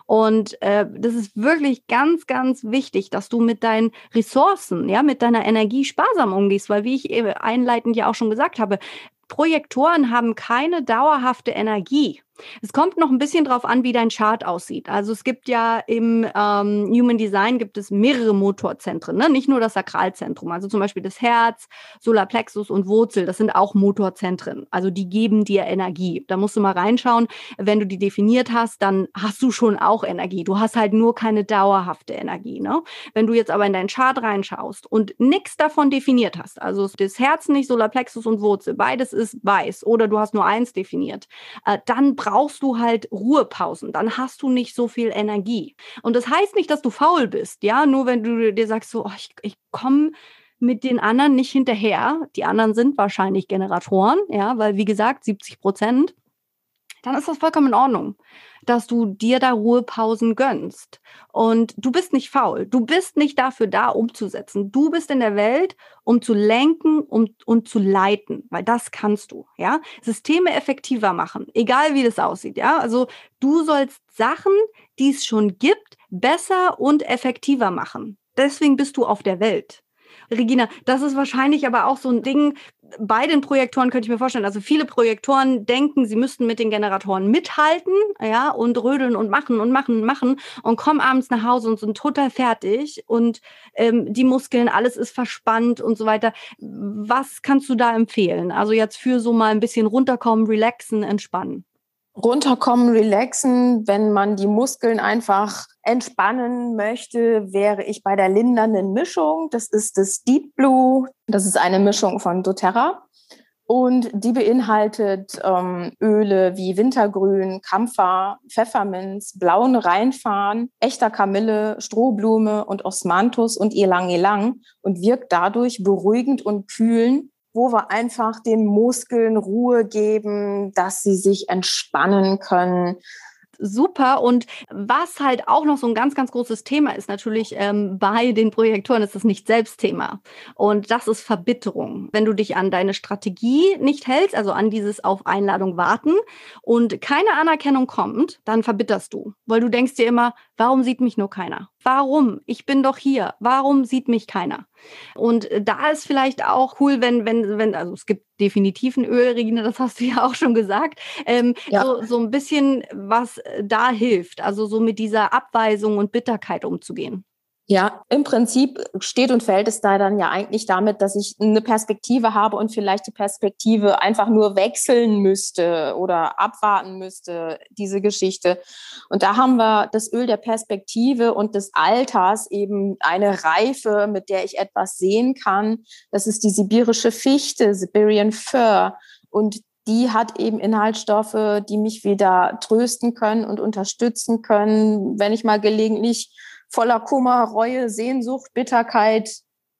Und das ist wirklich ganz, ganz wichtig, dass du mit deinen Ressourcen, ja, mit deiner Energie sparsam umgehst, weil wie ich einleitend ja auch schon gesagt habe, Projektoren haben keine dauerhafte Energie. Es kommt noch ein bisschen drauf an, wie dein Chart aussieht. Also es gibt ja im Human Design gibt es mehrere Motorzentren, ne? Nicht nur das Sakralzentrum, also zum Beispiel das Herz, Solarplexus und Wurzel, das sind auch Motorzentren. Also die geben dir Energie. Da musst du mal reinschauen. Wenn du die definiert hast, dann hast du schon auch Energie. Du hast halt nur keine dauerhafte Energie, ne? Wenn du jetzt aber in deinen Chart reinschaust und nichts davon definiert hast, also das Herz nicht, Solarplexus und Wurzel, beides ist weiß oder du hast nur eins definiert, dann brauchst du halt Ruhepausen, dann hast du nicht so viel Energie. Und das heißt nicht, dass du faul bist, ja, nur wenn du dir sagst, so, ich komme mit den anderen nicht hinterher. Die anderen sind wahrscheinlich Generatoren, ja, weil wie gesagt, 70%, dann ist das vollkommen in Ordnung, dass du dir da Ruhepausen gönnst. Und du bist nicht faul. Du bist nicht dafür da, umzusetzen. Du bist in der Welt, um zu lenken und zu leiten, weil das kannst du, ja. Systeme effektiver machen, egal wie das aussieht, ja. Also du sollst Sachen, die es schon gibt, besser und effektiver machen. Deswegen bist du auf der Welt. Regina, das ist wahrscheinlich aber auch so ein Ding, bei den Projektoren könnte ich mir vorstellen, also viele Projektoren denken, sie müssten mit den Generatoren mithalten, ja, und rödeln und machen und kommen abends nach Hause und sind total fertig und die Muskeln, alles ist verspannt und so weiter. Was kannst du da empfehlen? Also jetzt für so mal ein bisschen runterkommen, relaxen, entspannen. Runterkommen, relaxen, wenn man die Muskeln einfach entspannen möchte, wäre ich bei der lindernden Mischung. Das ist das Deep Blue. Das ist eine Mischung von doTERRA. Und die beinhaltet Öle wie Wintergrün, Kampfer, Pfefferminz, blauen Rheinfarn, echter Kamille, Strohblume und Osmanthus und Ylang Ylang und wirkt dadurch beruhigend und kühlend, wo wir einfach den Muskeln Ruhe geben, dass sie sich entspannen können. Super. Und was halt auch noch so ein ganz, ganz großes Thema ist, natürlich bei den Projektoren ist das Nicht-Selbst-Thema. Und das ist Verbitterung. Wenn du dich an deine Strategie nicht hältst, also an dieses auf Einladung warten und keine Anerkennung kommt, dann verbitterst du. Weil du denkst dir immer, warum sieht mich nur keiner? Warum? Ich bin doch hier. Warum sieht mich keiner? Und da ist vielleicht auch cool, wenn, also es gibt definitiv ein Öl, Regina, das hast du ja auch schon gesagt, Ja. so ein bisschen, was da hilft, also so mit dieser Abweisung und Bitterkeit umzugehen. Ja, im Prinzip steht und fällt es da dann ja eigentlich damit, dass ich eine Perspektive habe und vielleicht die Perspektive einfach nur wechseln müsste oder abwarten müsste, diese Geschichte. Und da haben wir das Öl der Perspektive und des Alters, eben eine Reife, mit der ich etwas sehen kann. Das ist die sibirische Fichte, Siberian Fir. Und die hat eben Inhaltsstoffe, die mich wieder trösten können und unterstützen können, wenn ich mal gelegentlich voller Kummer, Reue, Sehnsucht, Bitterkeit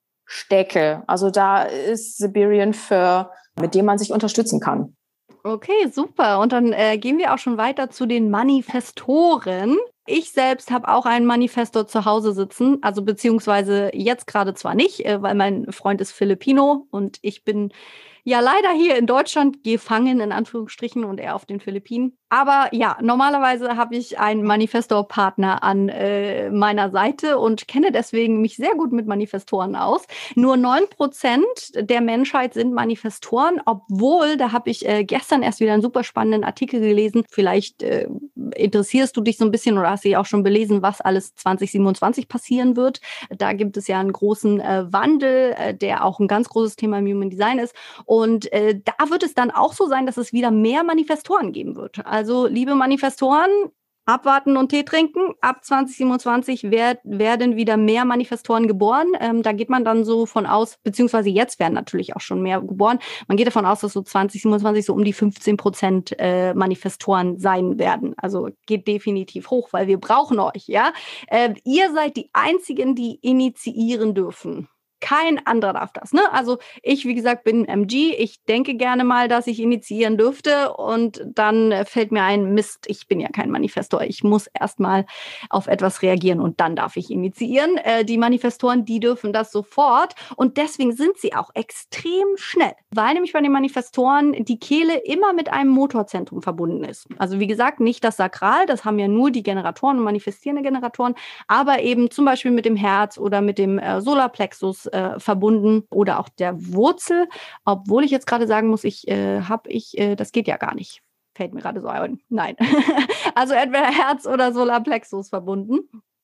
stecke. Also da ist Siberian Fir, mit dem man sich unterstützen kann. Okay, super. Und dann gehen wir auch schon weiter zu den Manifestoren. Ich selbst habe auch einen Manifestor zu Hause sitzen, also beziehungsweise jetzt gerade zwar nicht, weil mein Freund ist Filipino und ich bin ja leider hier in Deutschland gefangen, in Anführungsstrichen, und er auf den Philippinen. Aber ja, normalerweise habe ich einen Manifestor-Partner an meiner Seite und kenne deswegen mich sehr gut mit Manifestoren aus. Nur 9% der Menschheit sind Manifestoren, obwohl, da habe ich gestern erst wieder einen super spannenden Artikel gelesen. Vielleicht interessierst du dich so ein bisschen oder hast dich auch schon belesen, was alles 2027 passieren wird. Da gibt es ja einen großen Wandel, der auch ein ganz großes Thema im Human Design ist. Und da wird es dann auch so sein, dass es wieder mehr Manifestoren geben wird. Also, liebe Manifestoren, abwarten und Tee trinken. Ab 2027 werden wieder mehr Manifestoren geboren. Da geht man dann so von aus, beziehungsweise jetzt werden natürlich auch schon mehr geboren. Man geht davon aus, dass so 2027 so um die 15% Manifestoren sein werden. Also geht definitiv hoch, weil wir brauchen euch, ja. Ihr seid die Einzigen, die initiieren dürfen. Kein anderer darf das, ne? Also ich, wie gesagt, bin MG. Ich denke gerne mal, dass ich initiieren dürfte und dann fällt mir ein, Mist, ich bin ja kein Manifestor. Ich muss erst mal auf etwas reagieren und dann darf ich initiieren. Die Manifestoren, die dürfen das sofort und deswegen sind sie auch extrem schnell, weil nämlich bei den Manifestoren die Kehle immer mit einem Motorzentrum verbunden ist. Also wie gesagt, nicht das Sakral, das haben ja nur die Generatoren und manifestierende Generatoren, aber eben zum Beispiel mit dem Herz oder mit dem Solarplexus verbunden oder auch der Wurzel, obwohl ich jetzt gerade sagen muss, das geht ja gar nicht. Fällt mir gerade so ein. Nein. Also entweder Herz oder Solarplexus verbunden.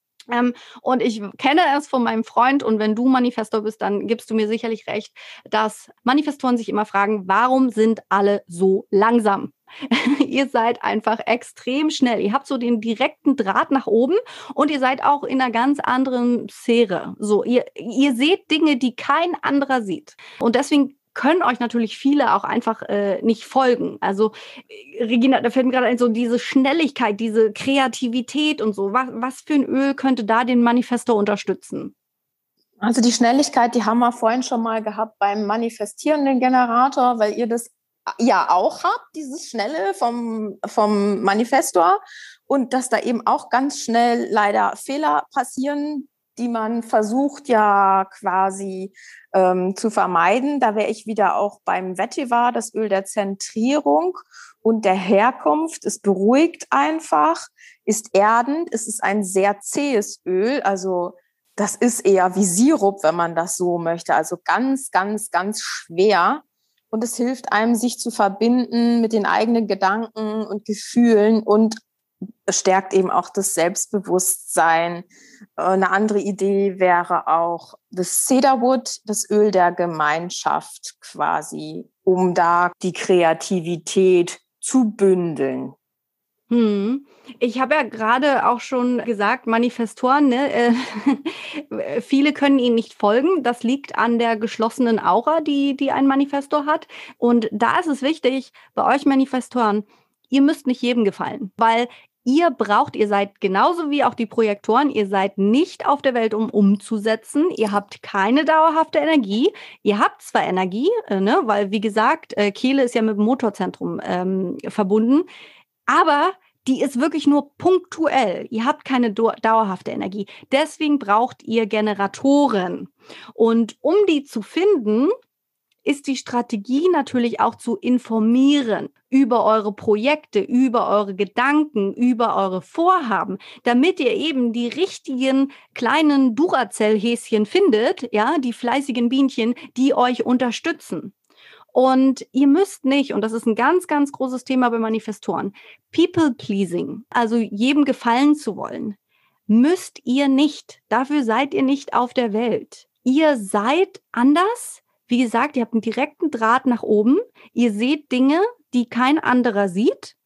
Und ich kenne es von meinem Freund und wenn du Manifestor bist, dann gibst du mir sicherlich recht, dass Manifestoren sich immer fragen, warum sind alle so langsam? Ihr seid einfach extrem schnell. Ihr habt so den direkten Draht nach oben und ihr seid auch in einer ganz anderen Sphäre. So, ihr seht Dinge, die kein anderer sieht. Und deswegen können euch natürlich viele auch einfach nicht folgen. Also Regina, da fällt mir gerade ein, so diese Schnelligkeit, diese Kreativität und so. Was für ein Öl könnte da den Manifestor unterstützen? Also die Schnelligkeit, die haben wir vorhin schon mal gehabt beim manifestierenden Generator, weil ihr das ja auch habt, dieses Schnelle vom Manifestor und dass da eben auch ganz schnell leider Fehler passieren, die man versucht ja quasi zu vermeiden. Da wäre ich wieder auch beim Vetiver, das Öl der Zentrierung und der Herkunft. Es beruhigt einfach, ist erdend, es ist ein sehr zähes Öl, also das ist eher wie Sirup, wenn man das so möchte, also ganz, ganz, ganz schwer. Und es hilft einem, sich zu verbinden mit den eigenen Gedanken und Gefühlen und stärkt eben auch das Selbstbewusstsein. Eine andere Idee wäre auch das Cedarwood, das Öl der Gemeinschaft quasi, um da die Kreativität zu bündeln. Ich habe ja gerade auch schon gesagt, Manifestoren, ne, viele können ihnen nicht folgen. Das liegt an der geschlossenen Aura, die ein Manifestor hat. Und da ist es wichtig, bei euch Manifestoren, ihr müsst nicht jedem gefallen, weil ihr seid genauso wie auch die Projektoren, ihr seid nicht auf der Welt, um umzusetzen. Ihr habt keine dauerhafte Energie. Ihr habt zwar Energie, ne, weil wie gesagt, Kehle ist ja mit dem Motorzentrum verbunden, aber die ist wirklich nur punktuell. Ihr habt keine dauerhafte Energie. Deswegen braucht ihr Generatoren. Und um die zu finden, ist die Strategie natürlich auch zu informieren über eure Projekte, über eure Gedanken, über eure Vorhaben, damit ihr eben die richtigen kleinen Duracell-Häschen findet, ja, die fleißigen Bienchen, die euch unterstützen. Und ihr müsst nicht, und das ist ein ganz, ganz großes Thema bei Manifestoren, People-Pleasing, also jedem gefallen zu wollen, müsst ihr nicht. Dafür seid ihr nicht auf der Welt. Ihr seid anders. Wie gesagt, ihr habt einen direkten Draht nach oben. Ihr seht Dinge, die kein anderer sieht.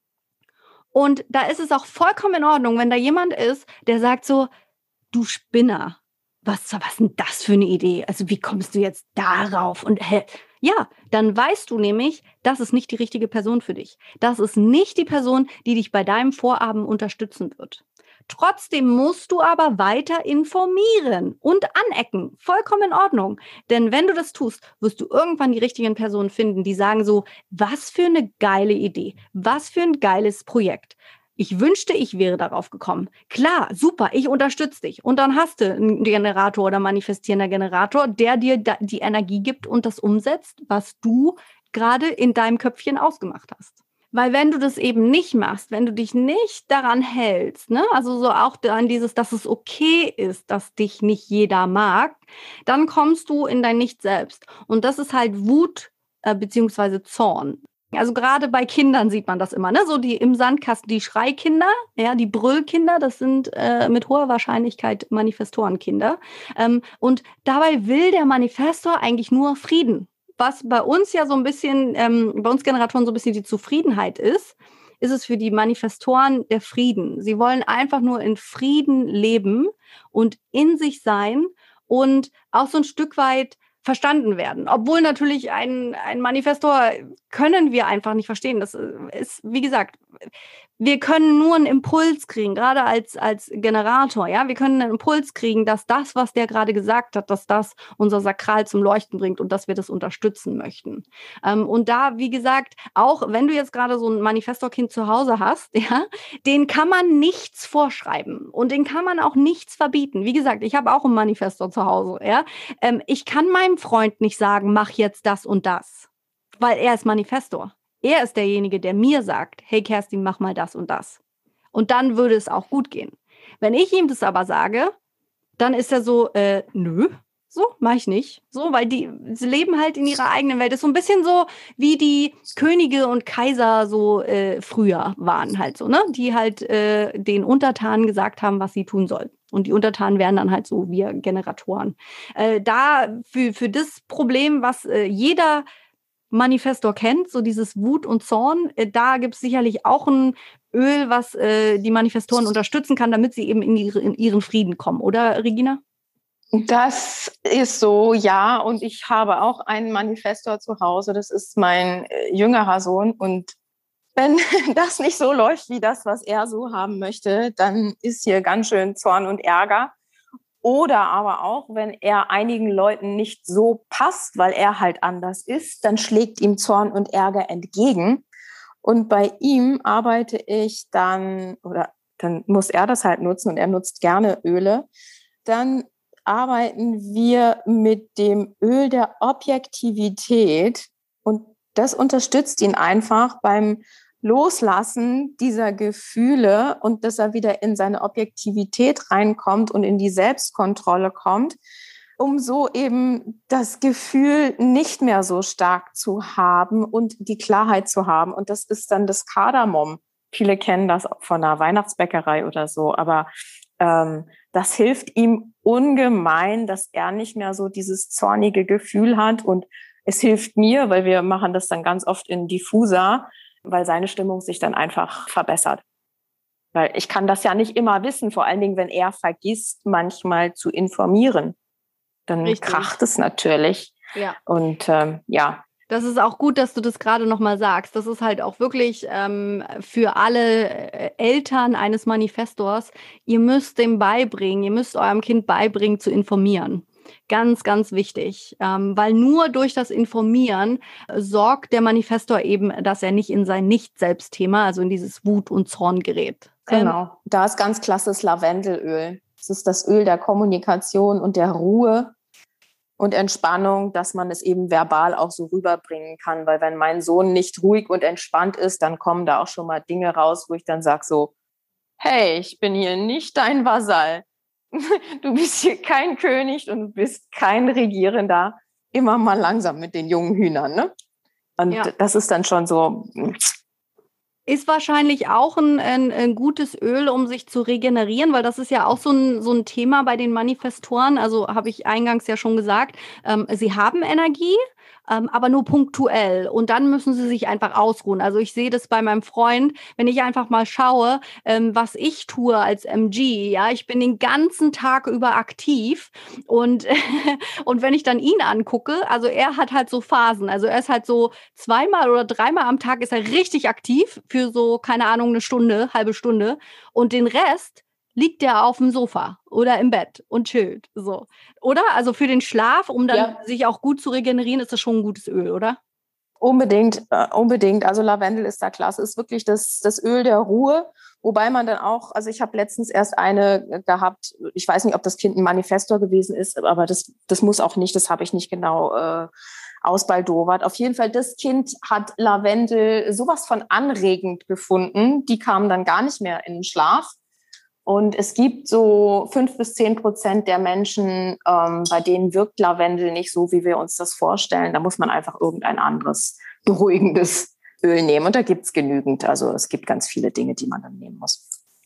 Und da ist es auch vollkommen in Ordnung, wenn da jemand ist, der sagt so, du Spinner, was ist denn das für eine Idee? Also wie kommst du jetzt darauf? Und ja, dann weißt du nämlich, das ist nicht die richtige Person für dich. Das ist nicht die Person, die dich bei deinem Vorhaben unterstützen wird. Trotzdem musst du aber weiter informieren und anecken. Vollkommen in Ordnung. Denn wenn du das tust, wirst du irgendwann die richtigen Personen finden, die sagen so, was für eine geile Idee, was für ein geiles Projekt. Ich wünschte, ich wäre darauf gekommen. Klar, super, ich unterstütze dich. Und dann hast du einen Generator oder manifestierender Generator, der dir die Energie gibt und das umsetzt, was du gerade in deinem Köpfchen ausgemacht hast. Weil wenn du das eben nicht machst, wenn du dich nicht daran hältst, ne, also so auch an dieses, dass es okay ist, dass dich nicht jeder mag, dann kommst du in dein Nicht-Selbst. Und das ist halt Wut beziehungsweise Zorn. Also gerade bei Kindern sieht man das immer, ne? So die im Sandkasten, die Schreikinder, ja, die Brüllkinder, das sind mit hoher Wahrscheinlichkeit Manifestorenkinder. Und dabei will der Manifestor eigentlich nur Frieden. Was bei uns ja so ein bisschen, bei uns Generatoren so ein bisschen die Zufriedenheit ist es für die Manifestoren der Frieden. Sie wollen einfach nur in Frieden leben und in sich sein und auch so ein Stück weit verstanden werden. Obwohl natürlich ein Manifestor können wir einfach nicht verstehen. Das ist, wie gesagt, wir können nur einen Impuls kriegen, gerade als Generator, ja, wir können einen Impuls kriegen, dass das, was der gerade gesagt hat, dass das unser Sakral zum Leuchten bringt und dass wir das unterstützen möchten. Und da, wie gesagt, auch wenn du jetzt gerade so ein Manifestor-Kind zu Hause hast, ja, den kann man nichts vorschreiben und den kann man auch nichts verbieten. Wie gesagt, ich habe auch einen Manifestor zu Hause, ja. Ich kann meinem Freund nicht sagen, mach jetzt das und das, weil er ist Manifestor. Er ist derjenige, der mir sagt, hey Kerstin, mach mal das und das. Und dann würde es auch gut gehen. Wenn ich ihm das aber sage, dann ist er so, nö, so, mach ich nicht. So, weil sie leben halt in ihrer eigenen Welt. Das ist so ein bisschen so, wie die Könige und Kaiser so früher waren halt so, ne? Die halt den Untertanen gesagt haben, was sie tun sollten. Und die Untertanen wären dann halt so wir Generatoren. Da für das Problem, was jeder Manifestor kennt, so dieses Wut und Zorn, da gibt es sicherlich auch ein Öl, was die Manifestoren unterstützen kann, damit sie eben in ihren Frieden kommen, oder Regina? Das ist so, ja. Und ich habe auch einen Manifestor zu Hause. Das ist mein jüngerer Sohn. Und wenn das nicht so läuft wie das, was er so haben möchte, dann ist hier ganz schön Zorn und Ärger. Oder aber auch, wenn er einigen Leuten nicht so passt, weil er halt anders ist, dann schlägt ihm Zorn und Ärger entgegen. Und bei ihm arbeite ich dann, oder dann muss er das halt nutzen und er nutzt gerne Öle. Dann arbeiten wir mit dem Öl der Objektivität und das unterstützt ihn einfach beim Loslassen dieser Gefühle und dass er wieder in seine Objektivität reinkommt und in die Selbstkontrolle kommt, um so eben das Gefühl nicht mehr so stark zu haben und die Klarheit zu haben. Und das ist dann das Kardamom. Viele kennen das von einer Weihnachtsbäckerei oder so, aber das hilft ihm ungemein, dass er nicht mehr so dieses zornige Gefühl hat. Und es hilft mir, weil wir machen das dann ganz oft in Diffuser, weil seine Stimmung sich dann einfach verbessert. Weil ich kann das ja nicht immer wissen, vor allen Dingen, wenn er vergisst, manchmal zu informieren. Dann Richtig. Kracht es natürlich. Ja. Und ja. Das ist auch gut, dass du das gerade nochmal sagst. Das ist halt auch wirklich für alle Eltern eines Manifestors, ihr müsst eurem Kind beibringen, zu informieren. Ganz, ganz wichtig, weil nur durch das Informieren sorgt der Manifestor eben, dass er nicht in sein Nicht-Selbst-Thema, also in dieses Wut und Zorn gerät. Genau, da ist ganz klasse das Lavendelöl. Das ist das Öl der Kommunikation und der Ruhe und Entspannung, dass man es eben verbal auch so rüberbringen kann. Weil wenn mein Sohn nicht ruhig und entspannt ist, dann kommen da auch schon mal Dinge raus, wo ich dann sage so, hey, ich bin hier nicht dein Vasall. Du bist hier kein König und du bist kein Regierender. Immer mal langsam mit den jungen Hühnern, ne? Und ja. Das ist dann schon so. Ist wahrscheinlich auch ein gutes Öl, um sich zu regenerieren, weil das ist ja auch so ein Thema bei den Manifestoren. Also habe ich eingangs ja schon gesagt, sie haben Energie, aber nur punktuell. Und dann müssen sie sich einfach ausruhen. Also ich sehe das bei meinem Freund, wenn ich einfach mal schaue, was ich tue als MG. Ja, ich bin den ganzen Tag über aktiv und wenn ich dann ihn angucke, also er hat halt so Phasen. Also er ist halt so 2-mal oder 3-mal am Tag ist er richtig aktiv für so, keine Ahnung, eine Stunde, halbe Stunde. Und den Rest liegt der auf dem Sofa oder im Bett und chillt. So. Oder? Also für den Schlaf, um dann sich auch gut zu regenerieren, ist das schon ein gutes Öl, oder? Unbedingt, unbedingt. Also Lavendel ist da klasse. Ist wirklich das Öl der Ruhe. Wobei man dann auch, also ich habe letztens erst eine gehabt, ich weiß nicht, ob das Kind ein Manifestor gewesen ist, aber das muss auch nicht, das habe ich nicht genau ausbaldowert. Auf jeden Fall, das Kind hat Lavendel sowas von anregend gefunden. Die kamen dann gar nicht mehr in den Schlaf. Und es gibt so 5-10% der Menschen, bei denen wirkt Lavendel nicht so, wie wir uns das vorstellen. Da muss man einfach irgendein anderes beruhigendes Öl nehmen. Und da gibt's genügend. Also es gibt ganz viele Dinge, die man dann nehmen muss.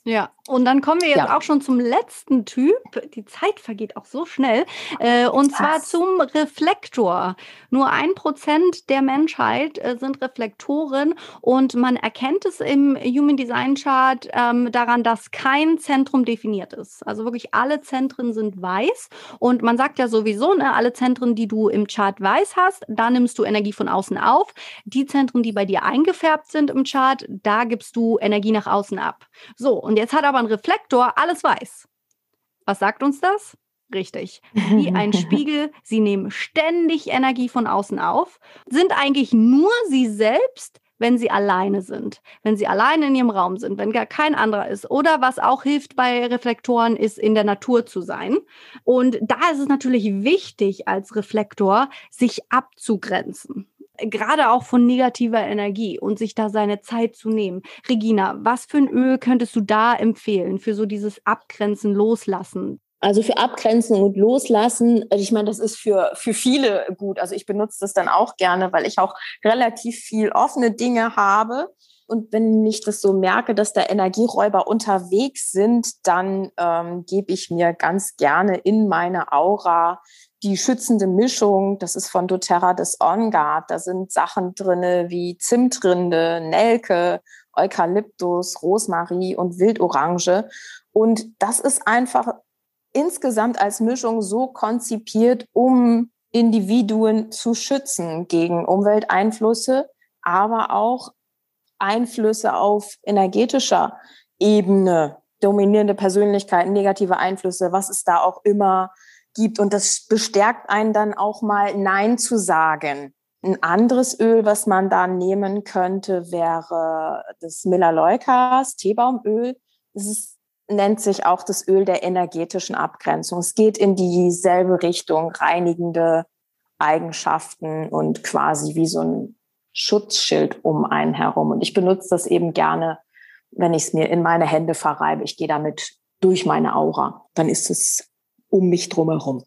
Ja, und dann kommen wir jetzt Ja. auch schon zum letzten Typ. Die Zeit vergeht auch so schnell. Und zwar zum Reflektor. Nur 1% der Menschheit sind Reflektoren und man erkennt es im Human Design Chart daran, dass kein Zentrum definiert ist. Also wirklich alle Zentren sind weiß und man sagt ja sowieso, ne, alle Zentren, die du im Chart weiß hast, da nimmst du Energie von außen auf. Die Zentren, die bei dir eingefärbt sind im Chart, da gibst du Energie nach außen ab. So, und jetzt hat aber ein Reflektor alles weiß. Was sagt uns das? Richtig. Wie ein Spiegel, sie nehmen ständig Energie von außen auf, sind eigentlich nur sie selbst, wenn sie alleine sind. Wenn sie alleine in ihrem Raum sind, wenn gar kein anderer ist. Oder was auch hilft bei Reflektoren, ist in der Natur zu sein. Und da ist es natürlich wichtig, als Reflektor sich abzugrenzen. Gerade auch von negativer Energie und sich da seine Zeit zu nehmen. Regina, was für ein Öl könntest du da empfehlen für so dieses Abgrenzen, Loslassen? Also für Abgrenzen und Loslassen, ich meine, das ist für viele gut. Also ich benutze das dann auch gerne, weil ich auch relativ viel offene Dinge habe. Und wenn ich das so merke, dass da Energieräuber unterwegs sind, dann gebe ich mir ganz gerne in meine Aura die schützende Mischung. Das ist von doTERRA das On Guard. Da sind Sachen drinne wie Zimtrinde, Nelke, Eukalyptus, Rosmarin und Wildorange. Und das ist einfach insgesamt als Mischung so konzipiert, um Individuen zu schützen gegen Umwelteinflüsse, aber auch Einflüsse auf energetischer Ebene, dominierende Persönlichkeiten, negative Einflüsse, was es da auch immer gibt. Und das bestärkt einen dann auch mal Nein zu sagen. Ein anderes Öl, was man da nehmen könnte, wäre das Melaleucas, Teebaumöl. Nennt sich auch das Öl der energetischen Abgrenzung. Es geht in dieselbe Richtung, reinigende Eigenschaften und quasi wie so ein Schutzschild um einen herum. Und ich benutze das eben gerne, wenn ich es mir in meine Hände verreibe. Ich gehe damit durch meine Aura. Dann ist es um mich drumherum.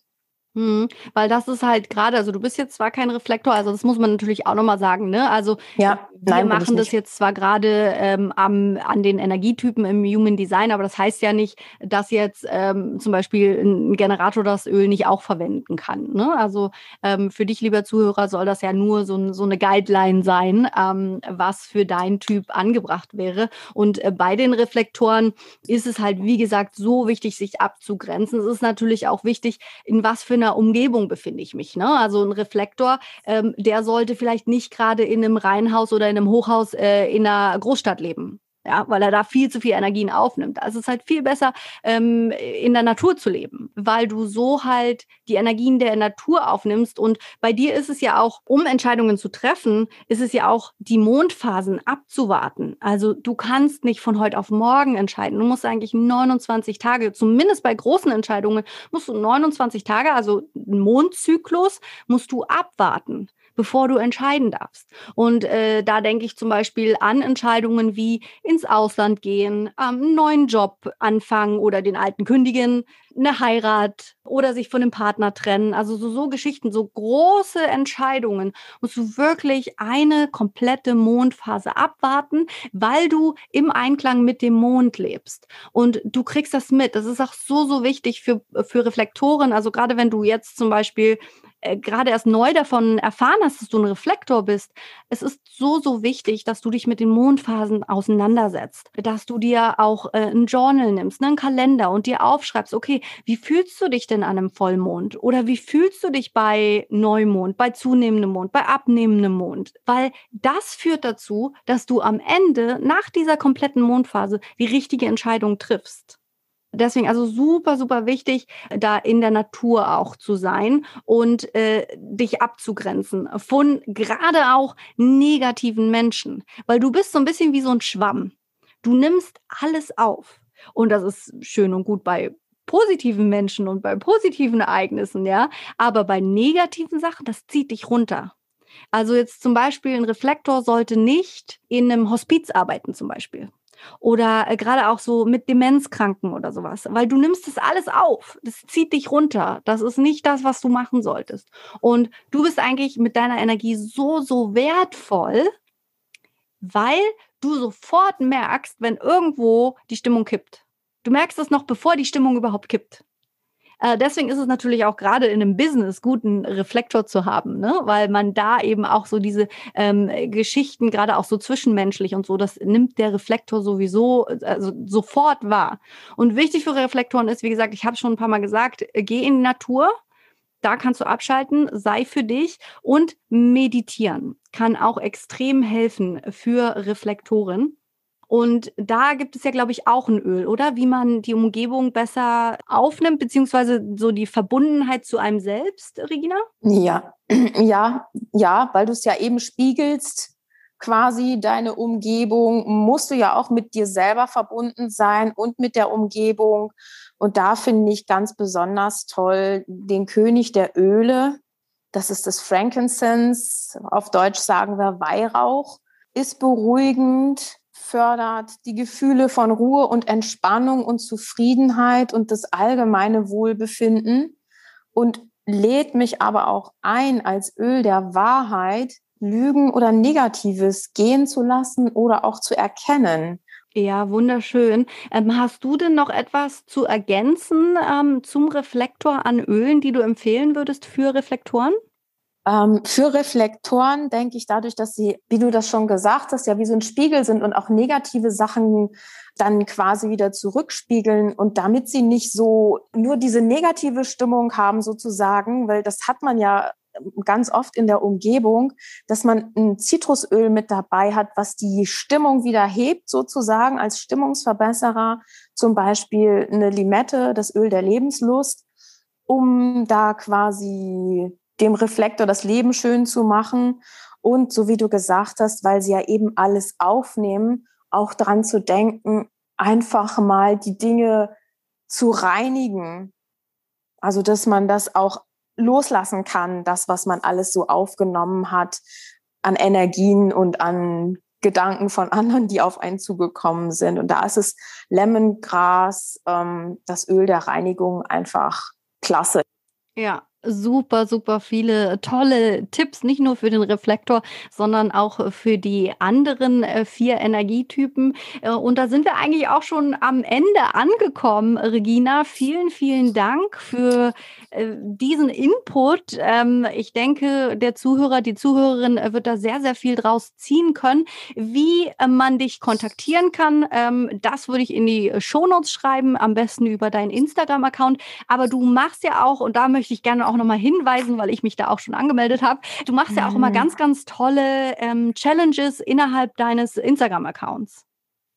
Weil das ist halt gerade, also du bist jetzt zwar kein Reflektor, also das muss man natürlich auch nochmal sagen, ne? Also ja, wir machen das jetzt zwar gerade an den Energietypen im Human Design, aber das heißt ja nicht, dass jetzt zum Beispiel ein Generator das Öl nicht auch verwenden kann, ne? Also für dich, lieber Zuhörer, soll das ja nur so eine Guideline sein, was für dein Typ angebracht wäre. Und bei den Reflektoren ist es halt, wie gesagt, so wichtig, sich abzugrenzen. Es ist natürlich auch wichtig, in was für einer Umgebung befinde ich mich, ne? Also ein Reflektor, der sollte vielleicht nicht gerade in einem Reihenhaus oder in einem Hochhaus in einer Großstadt leben. Ja, weil er da viel zu viel Energien aufnimmt. Also es ist halt viel besser, in der Natur zu leben, weil du so halt die Energien der Natur aufnimmst. Und bei dir ist es ja auch, um Entscheidungen zu treffen, ist es ja auch, die Mondphasen abzuwarten. Also du kannst nicht von heute auf morgen entscheiden. Du musst eigentlich 29 Tage, zumindest bei großen Entscheidungen, musst du 29 Tage, also einen Mondzyklus, musst du abwarten, bevor du entscheiden darfst. Und da denke ich zum Beispiel an Entscheidungen wie ins Ausland gehen, einen neuen Job anfangen oder den alten kündigen, eine Heirat oder sich von dem Partner trennen. Also so Geschichten, so große Entscheidungen musst du wirklich eine komplette Mondphase abwarten, weil du im Einklang mit dem Mond lebst. Und du kriegst das mit. Das ist auch so wichtig für Reflektoren. Also gerade wenn du jetzt zum Beispiel gerade erst neu davon erfahren hast, dass du ein Reflektor bist, es ist so wichtig, dass du dich mit den Mondphasen auseinandersetzt, dass du dir auch ein Journal nimmst, einen Kalender und dir aufschreibst, okay, wie fühlst du dich denn an einem Vollmond? Oder wie fühlst du dich bei Neumond, bei zunehmendem Mond, bei abnehmendem Mond? Weil das führt dazu, dass du am Ende nach dieser kompletten Mondphase die richtige Entscheidung triffst. Deswegen also super wichtig, da in der Natur auch zu sein und dich abzugrenzen von gerade auch negativen Menschen. Weil du bist so ein bisschen wie so ein Schwamm. Du nimmst alles auf. Und das ist schön und gut bei positiven Menschen und bei positiven Ereignissen, ja. Aber bei negativen Sachen, das zieht dich runter. Also jetzt zum Beispiel ein Reflektor sollte nicht in einem Hospiz arbeiten zum Beispiel. Oder gerade auch so mit Demenzkranken oder sowas. Weil du nimmst das alles auf. Das zieht dich runter. Das ist nicht das, was du machen solltest. Und du bist eigentlich mit deiner Energie so wertvoll, weil du sofort merkst, wenn irgendwo die Stimmung kippt. Du merkst es noch, bevor die Stimmung überhaupt kippt. Deswegen ist es natürlich auch gerade in einem Business gut, einen Reflektor zu haben, ne? Weil man da eben auch so diese Geschichten, gerade auch so zwischenmenschlich und so, das nimmt der Reflektor sowieso also sofort wahr. Und wichtig für Reflektoren ist, wie gesagt, ich habe es schon ein paar Mal gesagt, geh in die Natur. Da kannst du abschalten, sei für dich und meditieren kann auch extrem helfen für Reflektoren. Und da gibt es ja, glaube ich, auch ein Öl, oder? Wie man die Umgebung besser aufnimmt, beziehungsweise so die Verbundenheit zu einem selbst, Regina? Ja, ja, weil du es ja eben spiegelst, quasi deine Umgebung, musst du ja auch mit dir selber verbunden sein und mit der Umgebung. Und da finde ich ganz besonders toll den König der Öle. Das ist das Frankincense. Auf Deutsch sagen wir Weihrauch. Ist beruhigend, fördert die Gefühle von Ruhe und Entspannung und Zufriedenheit und das allgemeine Wohlbefinden und lädt mich aber auch ein, als Öl der Wahrheit Lügen oder Negatives gehen zu lassen oder auch zu erkennen. Ja, wunderschön. Hast du denn noch etwas zu ergänzen zum Reflektor an Ölen, die du empfehlen würdest für Reflektoren? Für Reflektoren denke ich dadurch, dass sie, wie du das schon gesagt hast, ja wie so ein Spiegel sind und auch negative Sachen dann quasi wieder zurückspiegeln und damit sie nicht so nur diese negative Stimmung haben sozusagen, weil das hat man ja ganz oft in der Umgebung, dass man ein Zitrusöl mit dabei hat, was die Stimmung wieder hebt sozusagen als Stimmungsverbesserer, zum Beispiel eine Limette, das Öl der Lebenslust, um da quasi dem Reflektor das Leben schön zu machen und so wie du gesagt hast, weil sie ja eben alles aufnehmen, auch dran zu denken, einfach mal die Dinge zu reinigen. Also, dass man das auch loslassen kann, das, was man alles so aufgenommen hat an Energien und an Gedanken von anderen, die auf einen zugekommen sind. Und da ist es Lemongras, das Öl der Reinigung einfach klasse. Ja, super, super viele tolle Tipps, nicht nur für den Reflektor, sondern auch für die anderen 4 Energietypen. Und da sind wir eigentlich auch schon am Ende angekommen, Regina. Vielen, vielen Dank für diesen Input. Ich denke, der Zuhörer, die Zuhörerin wird da sehr, sehr viel draus ziehen können. Wie man dich kontaktieren kann, das würde ich in die Shownotes schreiben, am besten über deinen Instagram-Account. Aber du machst ja auch, und da möchte ich gerne auch nochmal hinweisen, weil ich mich da auch schon angemeldet habe, du machst ja auch immer ganz, ganz tolle Challenges innerhalb deines Instagram-Accounts.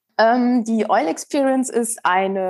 Die Oil Experience ist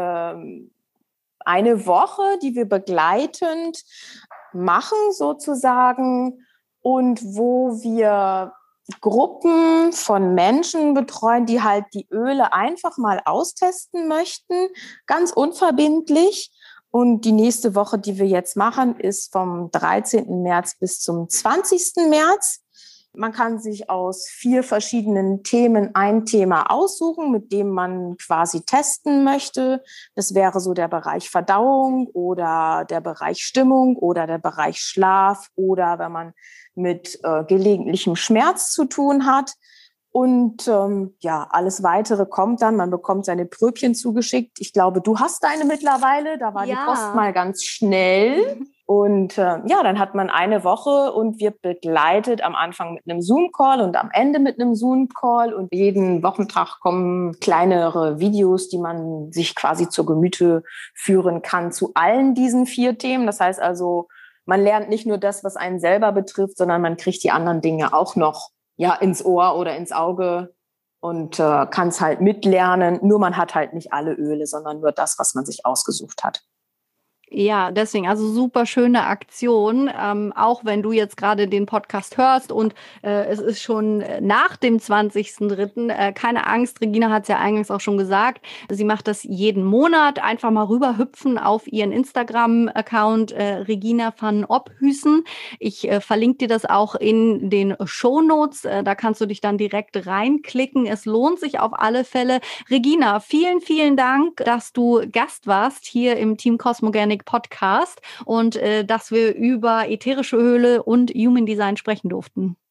eine Woche, die wir begleitend machen sozusagen und wo wir Gruppen von Menschen betreuen, die halt die Öle einfach mal austesten möchten, ganz unverbindlich. Und die nächste Woche, die wir jetzt machen, ist vom 13. März bis zum 20. März. Man kann sich aus 4 verschiedenen Themen ein Thema aussuchen, mit dem man quasi testen möchte. Das wäre so der Bereich Verdauung oder der Bereich Stimmung oder der Bereich Schlaf oder wenn man mit gelegentlichem Schmerz zu tun hat. Und ja, alles Weitere kommt dann. Man bekommt seine Pröbchen zugeschickt. Ich glaube, du hast deine mittlerweile. Da war die Post mal ganz schnell. Und ja, dann hat man eine Woche und wird begleitet am Anfang mit einem Zoom-Call und am Ende mit einem Zoom-Call. Und jeden Wochentag kommen kleinere Videos, die man sich quasi zur Gemüte führen kann zu allen diesen 4 Themen. Das heißt also, man lernt nicht nur das, was einen selber betrifft, sondern man kriegt die anderen Dinge auch noch ja ins Ohr oder ins Auge und kann es halt mitlernen. Nur man hat halt nicht alle Öle, sondern nur das, was man sich ausgesucht hat. Ja, deswegen, also super schöne Aktion, auch wenn du jetzt gerade den Podcast hörst und es ist schon nach dem 20.03. Keine Angst, Regina hat es ja eingangs auch schon gesagt, sie macht das jeden Monat, einfach mal rüberhüpfen auf ihren Instagram-Account Regina van Ophüsen. Ich verlinke dir das auch in den Shownotes, da kannst du dich dann direkt reinklicken. Es lohnt sich auf alle Fälle. Regina, vielen, vielen Dank, dass du Gast warst hier im Team Cosmogenic Podcast und dass wir über ätherische Öle und Human Design sprechen durften.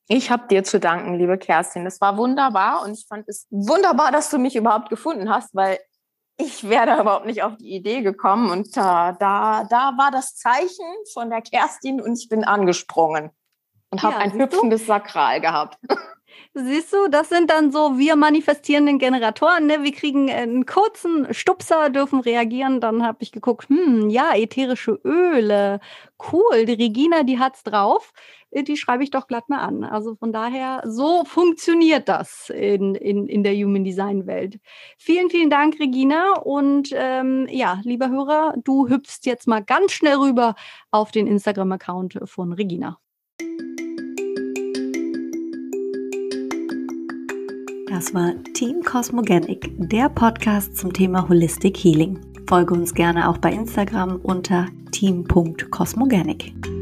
Ich habe dir zu danken, liebe Kerstin. Das war wunderbar und ich fand es wunderbar, dass du mich überhaupt gefunden hast, weil ich wäre da überhaupt nicht auf die Idee gekommen. Und da war das Zeichen von der Kerstin und ich bin angesprungen und habe ein hüpfendes Sakral gehabt. Siehst du, das sind dann so wir manifestierenden Generatoren. Ne? Wir kriegen einen kurzen Stupser, dürfen reagieren. Dann habe ich geguckt, ja, ätherische Öle. Cool, die Regina, die hat's drauf. Die schreibe ich doch glatt mal an. Also von daher, so funktioniert das in der Human Design Welt. Vielen, vielen Dank, Regina. Und ja, lieber Hörer, du hüpfst jetzt mal ganz schnell rüber auf den Instagram-Account von Regina. Das war Team Cosmogenic, der Podcast zum Thema Holistic Healing. Folge uns gerne auch bei Instagram unter team.cosmogenic.